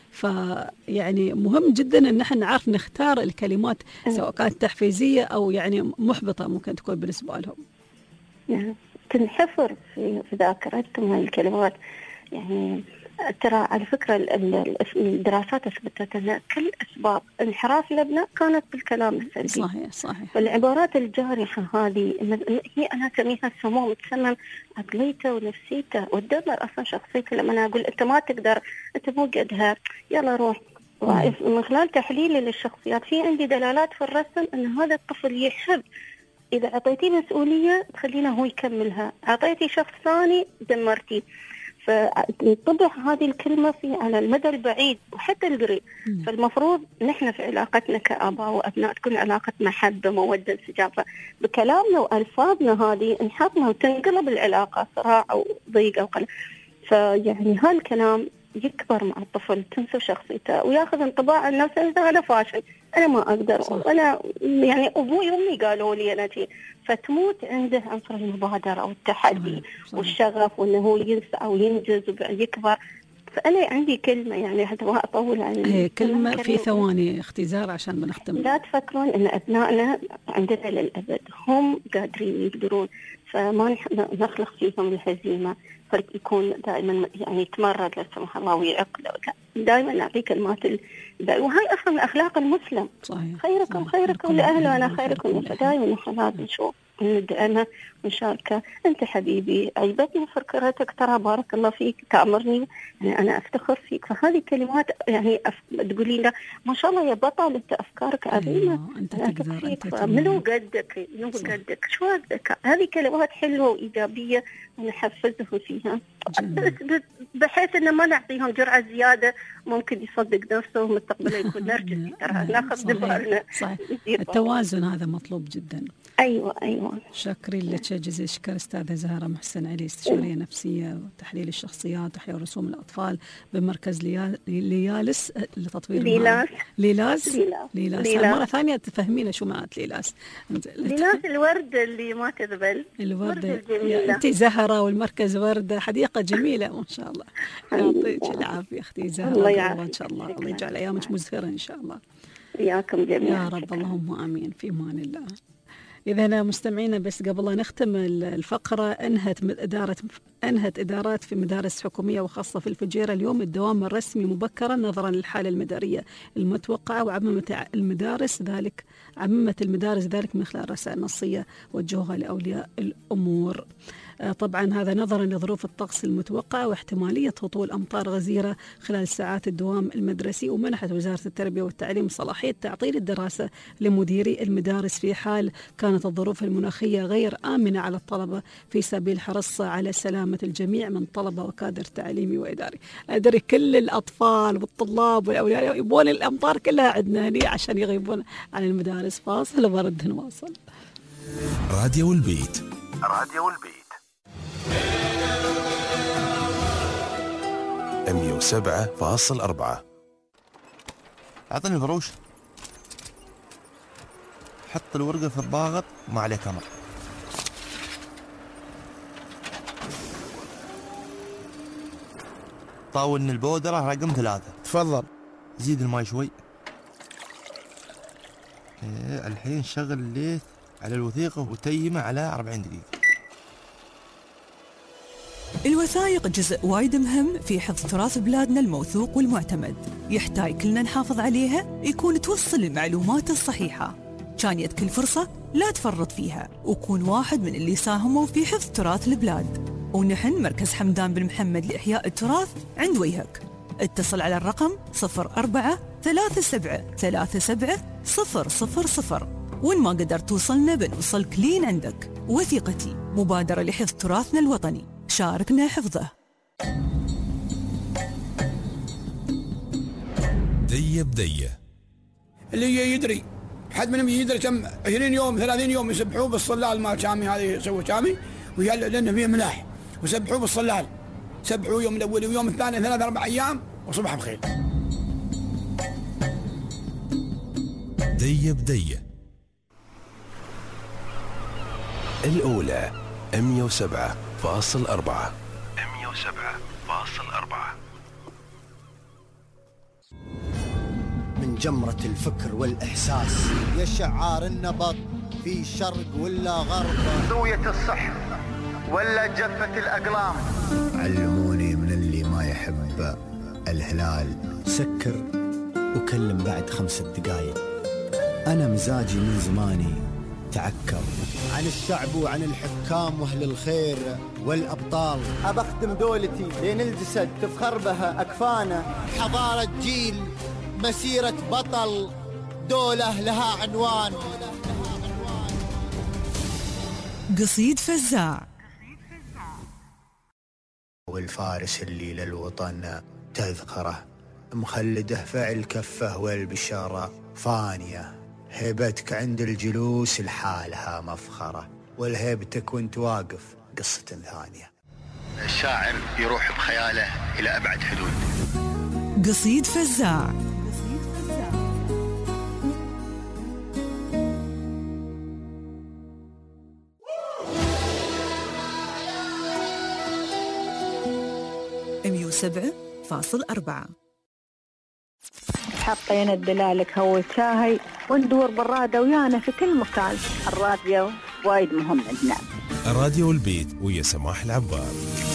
فيعني مهم جدا ان نحن نعرف نختار الكلمات سواء كانت تحفيزيه او يعني محبطه ممكن تكون بالنسبه لهم. يعني تنحفر في في ذاكرتهم هاي الكلمات. يعني ترى على فكره الدراسات اثبتت ان كل اسباب انحراف الابناء كانت بالكلام السلبي. صحيح صحيح. فالعبارات الجارحه هذه هي انا اسميها سموم تسمم عقليته ونفسيته وتدمر اصلا شخصيته. لما انا اقول انت ما تقدر، انت مو قدها، يلا روح. من خلال تحليلي للشخصيات في عندي دلالات في الرسم ان هذا الطفل يحب، اذا اعطيتيه مسؤوليه تخلينا هو يكملها، اعطيتي شخص ثاني دمرتي. فتطبع هذه الكلمة في على المدى البعيد وحتى القريب. فالمفروض نحن في علاقتنا كآباء وأبناء تكون علاقة محبة مودة استجابة. بكلامنا وألفاظنا هذه نحطنا وتنقلب العلاقة صراع أو ضيق أو قلق. فيعني هالكلام يكبر مع الطفل، تنسى شخصيته وياخذ انطباع عن نفسه إذا أنا فاشل، أنا ما أقدر، أنا يعني أبوي وأمي قالوا لي أنا شيء. فتموت عنده عنصر المبادرة والتحدي والشغف وأنه هو ينسى أو ينجز ويكبر. فأنا عندي كلمة يعني حتى ما أطول عن هي كلمة في ثواني اختزار عشان بنختم. لا تفكرون أن أبنائنا عندنا للأبد، هم قادرين يقدرون، فما نخلق فيهم الهزيمة فيكون دائما يعني يتمرد لا سمح الله ويعق. دائما نعطيه كلمات وهاي أصلا من أخلاق المسلم. صحيح. خيركم خيركم لأهله أنا خيركم. فدائما نحن لازم نشوف ندعمه ونشاركه. أنت حبيبي عجبتني فكرتك، ترى بارك الله فيك، تأمرني يعني أنا أفتخر فيك. فهذه كلمات يعني أف... تقولين له ما شاء الله يا بطل أنت أفكارك عظيمة، أنت تقدر، أنت منو قدك منو قدك شو قدك. هذه كلمات حلوة وإيجابية ونحفزه فيها بحيث إنه ما نعطيهم جرعة زيادة ممكن يصدق نفسه ومستقبله يكون نرجسي. ترى ناخذ بالنا. صحيح. التوازن هذا مطلوب جدا. أيوة أيوة. شكري لك جزيل الشكر أستاذة زهرة محسن علي، استشارية نفسية وتحليل الشخصيات وتحليل رسوم الأطفال بمركز ليالس لتطوير ليلاس ليلاس ليلاس, ليلاس. ليلاس. مرة ثانية تفهمينا شو معنات ليلاس؟ ليلاس الورد اللي ما تذبل، الوردة الجميلة. أنت زهرة والمركز وردة، حديقة جميلة ما شاء الله. يعطيك العافية أختي زهرة. الله يعافيك إن شاء الله. الله يجعل أيامك مزهرة إن شاء الله. وياكم جميعا يا رب. اللهم آمين. في أمان الله. إذا مستمعينا بس قبل لا نختم الفقرة، أنهت إدارة أنهت إدارات في مدارس حكومية وخاصة في الفجيرة اليوم الدوام الرسمي مبكرا نظرا للحالة المدارية المتوقعة، وعممت المدارس ذلك عممت المدارس ذلك من خلال رسائل نصية وجهوها لأولياء الأمور. طبعا هذا نظرا لظروف الطقس المتوقعة واحتمالية هطول أمطار غزيرة خلال ساعات الدوام المدرسي. ومنحت وزارة التربية والتعليم صلاحية تعطيل الدراسة لمديري المدارس في حال كانت الظروف المناخية غير آمنة على الطلبة، في سبيل الحرص على سلامة الجميع من طلبة وكادر تعليمي وإداري. أدري كل الأطفال والطلاب والأولياء يبون الأمطار كلها عندنا هنا عشان يغيبون عن المدارس. فاصل وبرد نواصل. راديو البيت. راديو البيت مية وسبعة فاصل أربعة. أعطني الفروش، حط الورقة في الضاغط ما عليه كاميرا. طاولني البودرة رقم ثلاثة. تفضل. زيد الماي شوي. ايه الحين شغل الليث على الوثيقة وتيمه على أربعين دقيقة. الوثائق جزء وايد مهم في حفظ تراث بلادنا الموثوق والمعتمد، يحتاج كلنا نحافظ عليها، يكون توصل المعلومات الصحيحة. كان يد كل فرصة لا تفرط فيها، وكون واحد من اللي ساهموا في حفظ تراث البلاد. ونحن مركز حمدان بن محمد لإحياء التراث عند وجهك. اتصل على الرقم صفر أربعة ثلاثة سبعة ثلاثة سبعة صفر صفر صفر، وإن ما قدرت توصلنا بنوصلك لين عندك. وثيقتي مبادرة لحفظ تراثنا الوطني، شاركنا حفظه. دية بدية اللي يدري حد منهم يدري كم عشرين يوم ثلاثين يوم يسبحوه بالصلال مال شامي، هذه يسوي شامي ويلا لأنه فيه ملاح، وسبحوه بالصلال، سبحوا يوم الأول ويوم الثاني ثلاث أربع أيام وصبح بخير. دية بدية. الأولى مية وسبعة فاصل أربعة. مية وسبعة فاصل أربعة. من جمرة الفكر والإحساس يا شعار النبض في شرق ولا غرب، زوية الصح ولا جفة الأقلام. علموني من اللي ما يحب الهلال سكر وكلم بعد خمسة دقايق. أنا مزاجي من زماني تعكر عن الشعب وعن الحكام وأهل الخير والأبطال. أبختم دولتي لين الجسد تفخر بها أكفانا. حضارة جيل، مسيرة بطل، دولة لها عنوان. قصيد فزاع. والفارس اللي للوطن تذكره، مخلده فعل كفه والبشارة فانية. هيبتك عند الجلوس لحالها مفخرة، والهيبتك وانت واقف قصة ثانية. الشاعر يروح بخياله إلى أبعد حدود. قصيد فزاع. مية وسبعة فاصل أربعة. حطينا الدلالك هو شاهي وندور بالرادة ويانا في كل مكان. الراديو وايد مهم عندنا. راديو البيت ويا سماح العبار.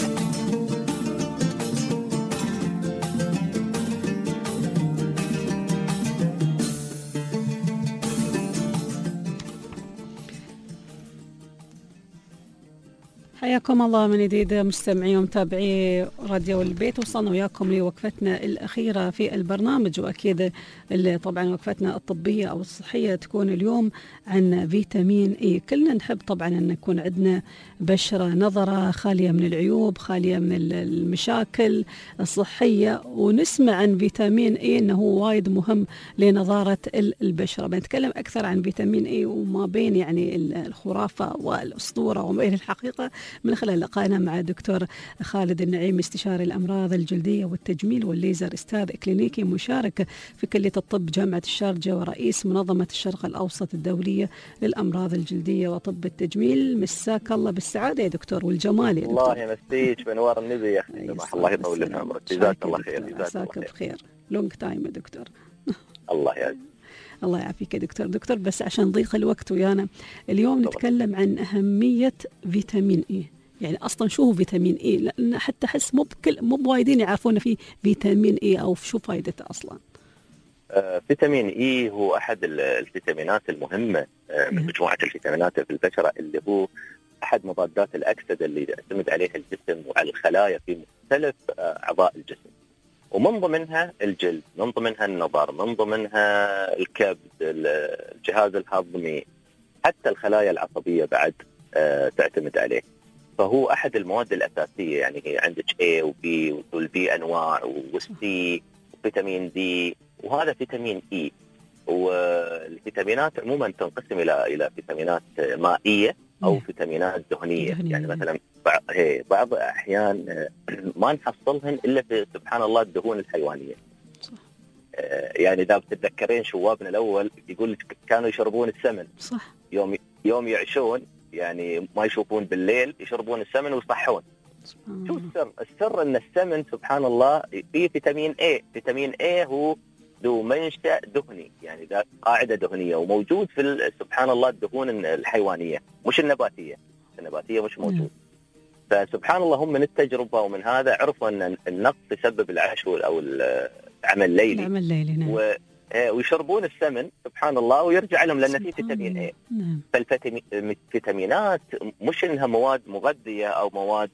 حياكم الله من جديد مستمعي ومتابعي راديو البيت. وصلنا وياكم لوقفتنا الأخيرة في البرنامج، وأكيد اللي طبعا وقفتنا الطبية أو الصحية تكون اليوم عن فيتامين إي. كلنا نحب طبعا أن نكون عندنا بشرة نظرة خالية من العيوب، خالية من المشاكل الصحية، ونسمع عن فيتامين إي أنه وايد مهم لنظارة البشرة. بنتكلم أكثر عن فيتامين إي وما بين يعني الخرافة والأسطورة وما بين الحقيقة من خلال لقائنا مع دكتور خالد النعيم، استشاري الأمراض الجلدية والتجميل والليزر، أستاذ كلينيكي مشارك في كلية الطب جامعة الشارقة، ورئيس منظمة الشرق الأوسط الدولية للأمراض الجلدية وطب التجميل. مساك الله بالسعادة يا دكتور والجمال يا دكتور. الله يمسيك بنوار النبي يا أخي. الله يطول لنا عمرك. جزاك الله خير. جزاك بخير. لونج تايم يا دكتور. الله يعافيك. الله يعافيك يا دكتور. دكتور بس عشان ضيق الوقت ويانا اليوم نتكلم عن أهمية فيتامين إي. يعني أصلا شو هو فيتامين إي؟ لأن حتى أحس مو بكل مو بوايدين يعرفون فيه فيتامين إي أو شو فائدته أصلا. آه فيتامين إي هو أحد الفيتامينات المهمة آه من مجموعة الفيتامينات في البشرة، اللي هو أحد مضادات الأكسدة اللي يعتمد عليها الجسم وعلى الخلايا في مختلف آه أعضاء الجسم، ومن ضمنها الجلد، من ضمنها النظر، من ضمنها الكبد، الجهاز الهضمي، حتى الخلايا العصبية بعد آه تعتمد عليه. فهو أحد المواد الأساسية. يعني عندك A و B والبي أنواع والسي وفيتامين دي، وهذا فيتامين إي. والفيتامينات عموما تنقسم إلى إلى فيتامينات مائية أو فيتامينات دهنية. دهنية. يعني مثلا بعض أحيان ما نحصلهن إلا في سبحان الله الدهون الحيوانية. صح. يعني إذا بتتذكرين شوابنا الأول يقول لك كانوا يشربون السمن. صح. يوم يوم يعشون يعني ما يشوفون بالليل يشربون السمن ويصحون. شو السر؟ السر ان السمن سبحان الله فيه فيتامين A. فيتامين A هو ذو منشأ دهني، يعني ذا قاعدة دهنية، وموجود في ال- سبحان الله الدهون الحيوانية مش النباتية، النباتية مش موجود. فسبحان الله هم من التجربة ومن هذا عرفوا أن النقص يسبب العشو أو العمل الليلي، العمل الليلي نعم. و... ويشربون السمن سبحان الله ويرجع لهم لأن في فيتامين اي. نعم. فالفيتامينات مش إنها مواد مغذية أو مواد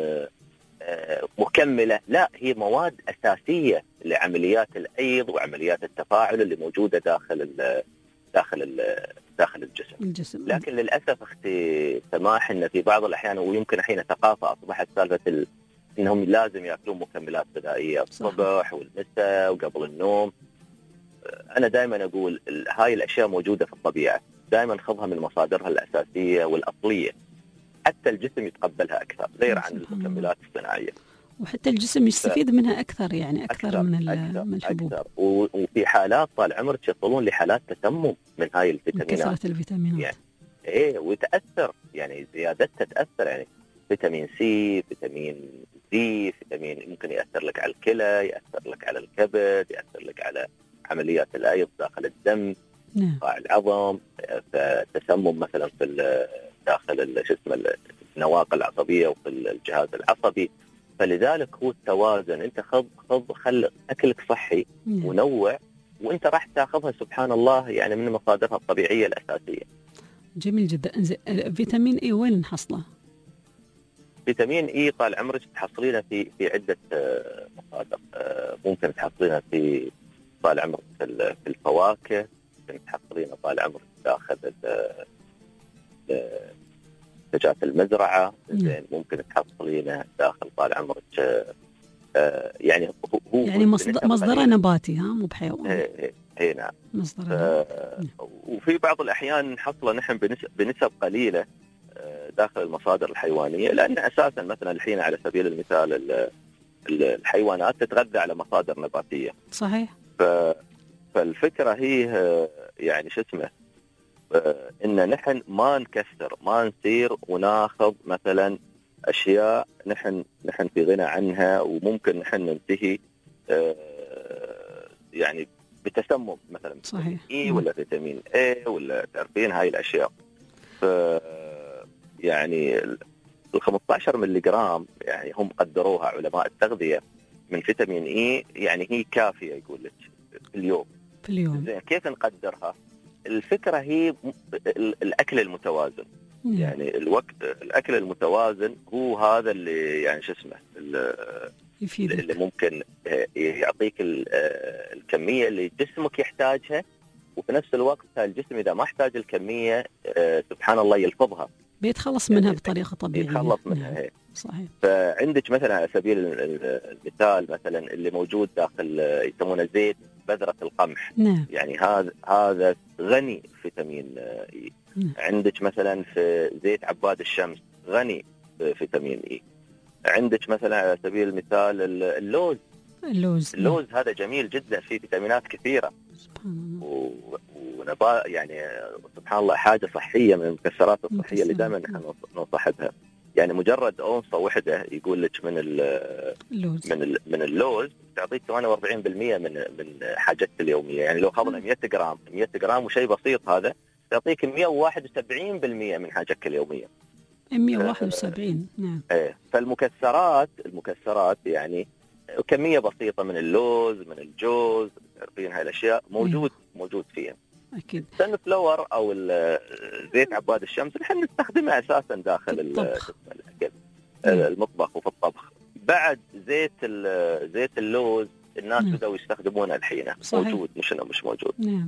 مكملة، لا هي مواد أساسية لعمليات الأيض وعمليات التفاعل اللي موجودة داخل ال داخل ال داخل الجسم. الجسم. لكن للأسف أختي سماح إن في بعض الأحيان ويمكن الحين ثقافة أصبحت سالفة ال... إنهم لازم يأكلون مكملات غذائية الصبح والمساء وقبل النوم. أنا دائما أقول هاي الأشياء موجودة في الطبيعة، دائما خذها من مصادرها الأساسية والأصلية حتى الجسم يتقبلها أكثر غير عن المكملات الصناعية، وحتى الجسم يستفيد ف... منها أكثر، يعني أكثر, أكثر من, أكثر من الحبوب. أكثر. وفي حالات طال عمرك يصلون لحالات تسمم من هاي الفيتامينات، كثرة الفيتامينات يعني إيه وتأثر، يعني زيادتها تأثر، يعني فيتامين سي، فيتامين دي، فيتامين ممكن يأثر لك على الكلى، يأثر لك على الكبد، يأثر لك على عمليات الأيض داخل الدم، نعم. قاع العظم، فتسمم مثلا في داخل شو اسمه النواقل العصبية وفي الجهاز العصبي. فلذلك هو التوازن، انت خذ خذ خل اكلك صحي نعم. ونوع، وانت راح تاخذها سبحان الله يعني من مصادرها الطبيعية الأساسية. جميل جدا. فيتامين اي وين نحصله؟ فيتامين اي طال عمرك تحصلينه في في عدة مصادر، ممكن تحصلينه في طال عمرك في الفواكه، ممكن تحصلينه طال عمرك داخل منتجات المزرعة، زين ممكن تحصلينه داخل طال عمرك يعني هو يعني مصدر مصدره نباتي ها مو بحيوان. اي نعم مصدره نباتي. وفي بعض الأحيان نحصله نحن بنسب, بنسب قليلة داخل المصادر الحيوانية، لأن أساسا مثلا الحين على سبيل المثال الحيوانات تتغذى على مصادر نباتية. صحيح. ف... فالفكرة هي يعني شو اسمه إن نحن ما نكسر، ما نصير وناخذ مثلا أشياء نحن نحن في غنى عنها، وممكن نحن ننتهي يعني بتسمم مثلا. صحيح. إي ولا فيتامين إيه ولا تعرفين هاي الأشياء. ف يعني ال خمسة عشر ملي جرام يعني هم قدروها علماء التغذية من فيتامين إي، يعني هي كافية يقول لك في اليوم. في اليوم. زين كيف نقدرها؟ الفكرة هي الأكل المتوازن. مم. يعني الوقت الأكل المتوازن هو هذا اللي يعني شو اسمه يفيدك. اللي ممكن يعطيك الكمية اللي جسمك يحتاجها، وفي نفس الوقت الجسم إذا ما احتاج الكمية سبحان الله يلفظها، بيتخلص منها يعني بطريقة طبيعية. يتخلص منها. نعم. صحيح. فعندك مثلا على سبيل المثال مثلا اللي موجود داخل يسمونه زيت بذرة القمح. نعم. يعني هذا هذا غني فيتامين إي. نعم. عندك مثلا في زيت عباد الشمس غني فيتامين إي. عندك مثلا على سبيل المثال اللوز. اللوز اللوز نعم. هذا جميل جدا، فيه فيتامينات كثيرة. سبحان الله. و... ونبات يعني سبحان الله حاجة صحية من المكسرات الصحية اللي دائما نحن ننصح بها. يعني مجرد أونصة واحدة يقول لك من اللوز من ال... من اللوز تعطيك ثمانية وأربعين بالمئة من من حاجتك اليومية. يعني لو أخذنا مئة جرام مئة جرام وشيء بسيط هذا تعطيك مئة وواحد وسبعين بالمئة من حاجتك اليومية. مئة وواحد وسبعين. نعم. ايه فالمكسرات المكسرات يعني كمية بسيطة من اللوز من الجوز تعرفين هاي الأشياء موجود أيه. موجود فيها. أكيد. سن فلور أو زيت عباد الشمس نحن نستخدمها أساسا داخل الأكل المطبخ وفي الطبخ. بعد زيت زيت اللوز الناس نعم. بدأوا يستخدمون الحين موجود مش أنه مش موجود. نعم.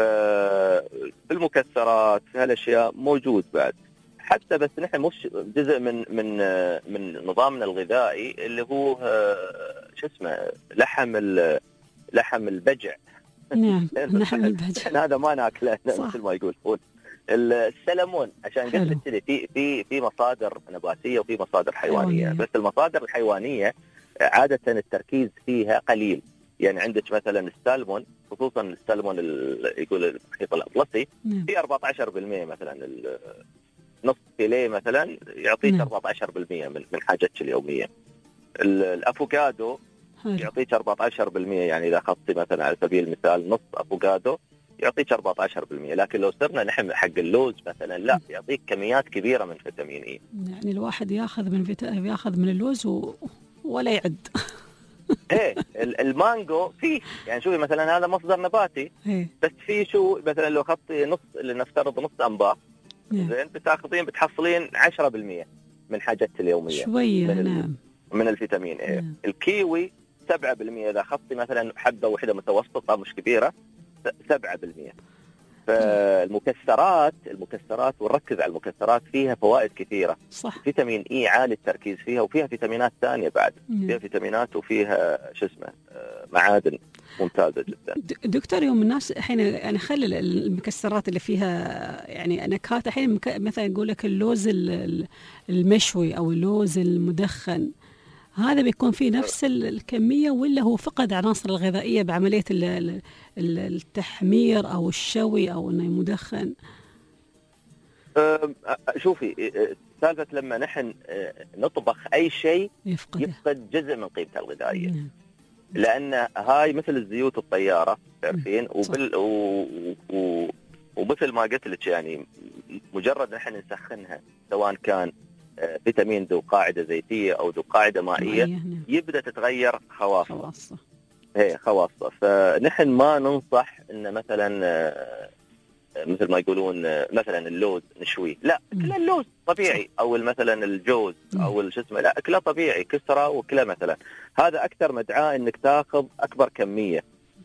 فالمكسرات هالأشياء موجود بعد. حتى بس نحن مش جزء من من من نظامنا الغذائي اللي هو شو اسمه لحم لحم البجع. نعم. لحم البجع هذا ما ناكله مثل ما يقولون. السلمون عشان قلت كذي في في في مصادر نباتيه وفي مصادر حيوانيه. حيوانية. بس المصادر الحيوانيه عاده التركيز فيها قليل. يعني عندك مثلا السلمون خصوصا السلمون يقول المحيط الاطلسي نعم. في أربعة عشر بالمئة مثلا نص فيليه مثلا يعطيك نعم. أربعة عشر بالمئة من من حاجتك اليوميه. الافوكادو يعطيك أربعة عشر بالمئة. يعني إذا أخذتي مثلا على سبيل المثال نص أفوكادو يعطيك أربعة عشر بالمئة، لكن لو صرنا نحن حق اللوز مثلا لا، يعطيك كميات كبيرة من فيتامين إي. يعني الواحد ياخذ من فيتا... ياخذ من اللوز و... ولا يعد. ايه المانجو فيه، يعني شوفي مثلا هذا مصدر نباتي بس فيه شو مثلا لو اخذتي نص، لنفترض نص انباء زين بتاخذين بتحصلين عشرة بالمئة من حاجتك اليوميه شويه من, نعم. من الفيتامين ايه. الكيوي سبعة بالمئة، اذا اخذتي مثلا حبه واحده متوسطه مش كبيره سبعة بالمئة. فالمكسرات المكسرات ونركز على المكسرات فيها فوائد كثيرة. صح. فيتامين إي عالي التركيز فيها، وفيها فيتامينات ثانية بعد. مم. فيها فيتامينات وفيها شو اسمه معادن ممتازة جدا. دكتور يوم الناس الحين أنا خلي المكسرات اللي فيها يعني نكهات الحين مثلا يقول لك اللوز المشوي أو اللوز المدخن، هذا بيكون فيه نفس الكمية ولا هو فقد عناصر الغذائية بعملية التحمير أو الشوي أو إنه مدخن؟ شوفي سالفة لما نحن نطبخ أي شيء يفقد, يفقد جزء من قيمته الغذائية. مم. لأن هاي مثل الزيوت الطيارة تعرفين، وبال و... و... ومثل ما قلت لك يعني مجرد نحن نسخنها سواء كان فيتامين ذو قاعدة زيتية أو ذو قاعدة مائية يبدأ تتغير خواصه. هي خواصه. فنحن ما ننصح إن مثلا مثل ما يقولون مثلا اللوز نشويه، لا كله اللوز طبيعي، أو مثلا الجوز أو الشو اسمه لا كله طبيعي كسرة وكله مثلا. هذا أكثر مدعاة إنك تأخذ أكبر كمية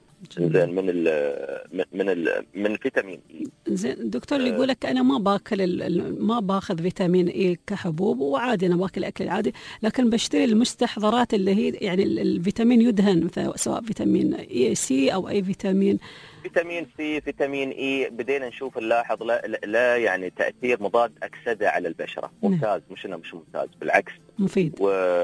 زين من ال من ال من الفيتامين اي. زين دكتور اللي يقول لك انا ما باكل ما باخذ فيتامين اي كحبوب وعادي انا باكل الاكل العادي، لكن بشتري المستحضرات اللي هي يعني الفيتامين يدهن مثلا سواء فيتامين اي سي او اي فيتامين فيتامين سي فيتامين اي بدينا نشوف نلاحظ لا, لا يعني تاثير مضاد اكسده على البشره ممتاز. مش انه مش ممتاز بالعكس مفيد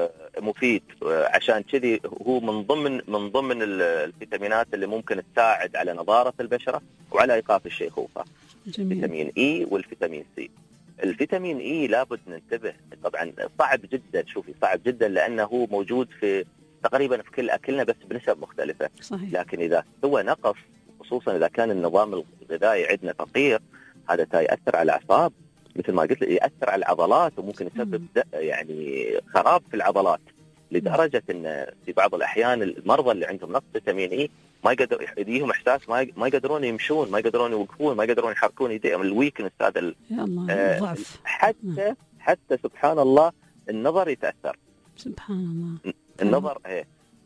ومفيد. عشان كذي هو من ضمن من ضمن الفيتامينات اللي ممكن تساعد على نضاره البشره وعلى ايقاف الشيخوخه. جميل. فيتامين اي والفيتامين سي. الفيتامين اي لابد ننتبه طبعا صعب جدا، شوفي صعب جدا لانه هو موجود في تقريبا في كل اكلنا بس بنسب مختلفه. صحيح. لكن اذا هو نقص خصوصا اذا كان النظام الغذائي عندنا فقير هذا يأثر على الاعصاب مثل ما قلت، يأثر على العضلات وممكن يسبب يعني خراب في العضلات، لدرجه ان في بعض الاحيان المرضى اللي عندهم نقص فيتامين اي ما يقدر يديهم احساس ما ما يقدرون يمشون، ما يقدرون يوقفون، ما يقدرون يحركون يديهم، الويكنس هذا آه حتى حتى سبحان الله النظر يتأثر. سبحان الله. النظر ايه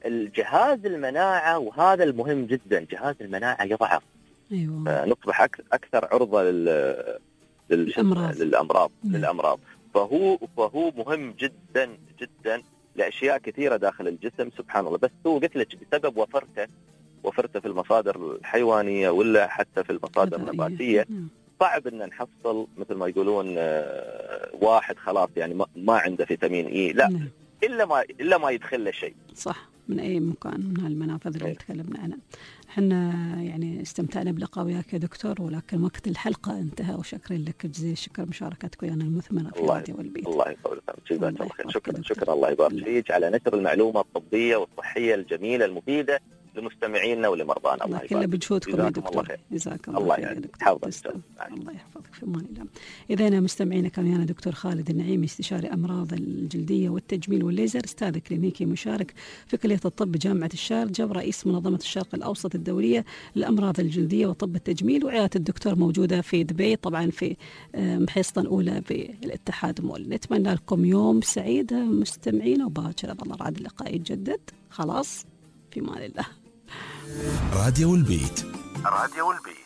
الجهاز المناعة، وهذا المهم جدا، جهاز المناعة يضعف. أيوة. نصبح أكثر عرضة لل... للأمراض. للأمراض للأمراض فهو فهو مهم جدا جدا لأشياء كثيرة داخل الجسم سبحان الله. بس هو قلت لك بسبب وفرته وفرته في المصادر الحيوانية ولا حتى في المصادر النباتية صعب ان نحصل مثل ما يقولون واحد خلاص يعني ما عنده فيتامين اي، لا م. الا ما الا ما يدخل له شيء. صح، من اي مكان من هالمنافذ اللي تكلمنا عنها. احنا يعني استمتعنا بلقاء وياك يا دكتور، ولكن وقت الحلقه انتهى، وشكرا لك جزيل الشكر مشاركتك ويانا المثمره في راديو والبيت. الله يطول عمرك. شكرا شكرا الله يبارك فيك على نشر المعلومه الطبيه والصحيه الجميله المفيده لمستمعينا ولمرضانا. الله يكلف بجهودكم يا دكتور. جزاكم الله خير. الله يحفظك في امان الله. اذا مستمعينا كان ويانا دكتور خالد النعيمي استشاري امراض الجلديه والتجميل والليزر، استاذ كلينيكي مشارك في كليه الطب بجامعه الشارقه، ورئيس منظمه الشرق الاوسط الدوليه للامراض الجلديه وطب التجميل، وعياده الدكتور موجوده في دبي طبعا في محيصه الاولى بالاتحاد مول. نتمنى لكم يوم سعيد مستمعينا، وباكر الله رعد اللقاء يتجدد. خلاص في امان الله. راديو البيت. راديو البيت.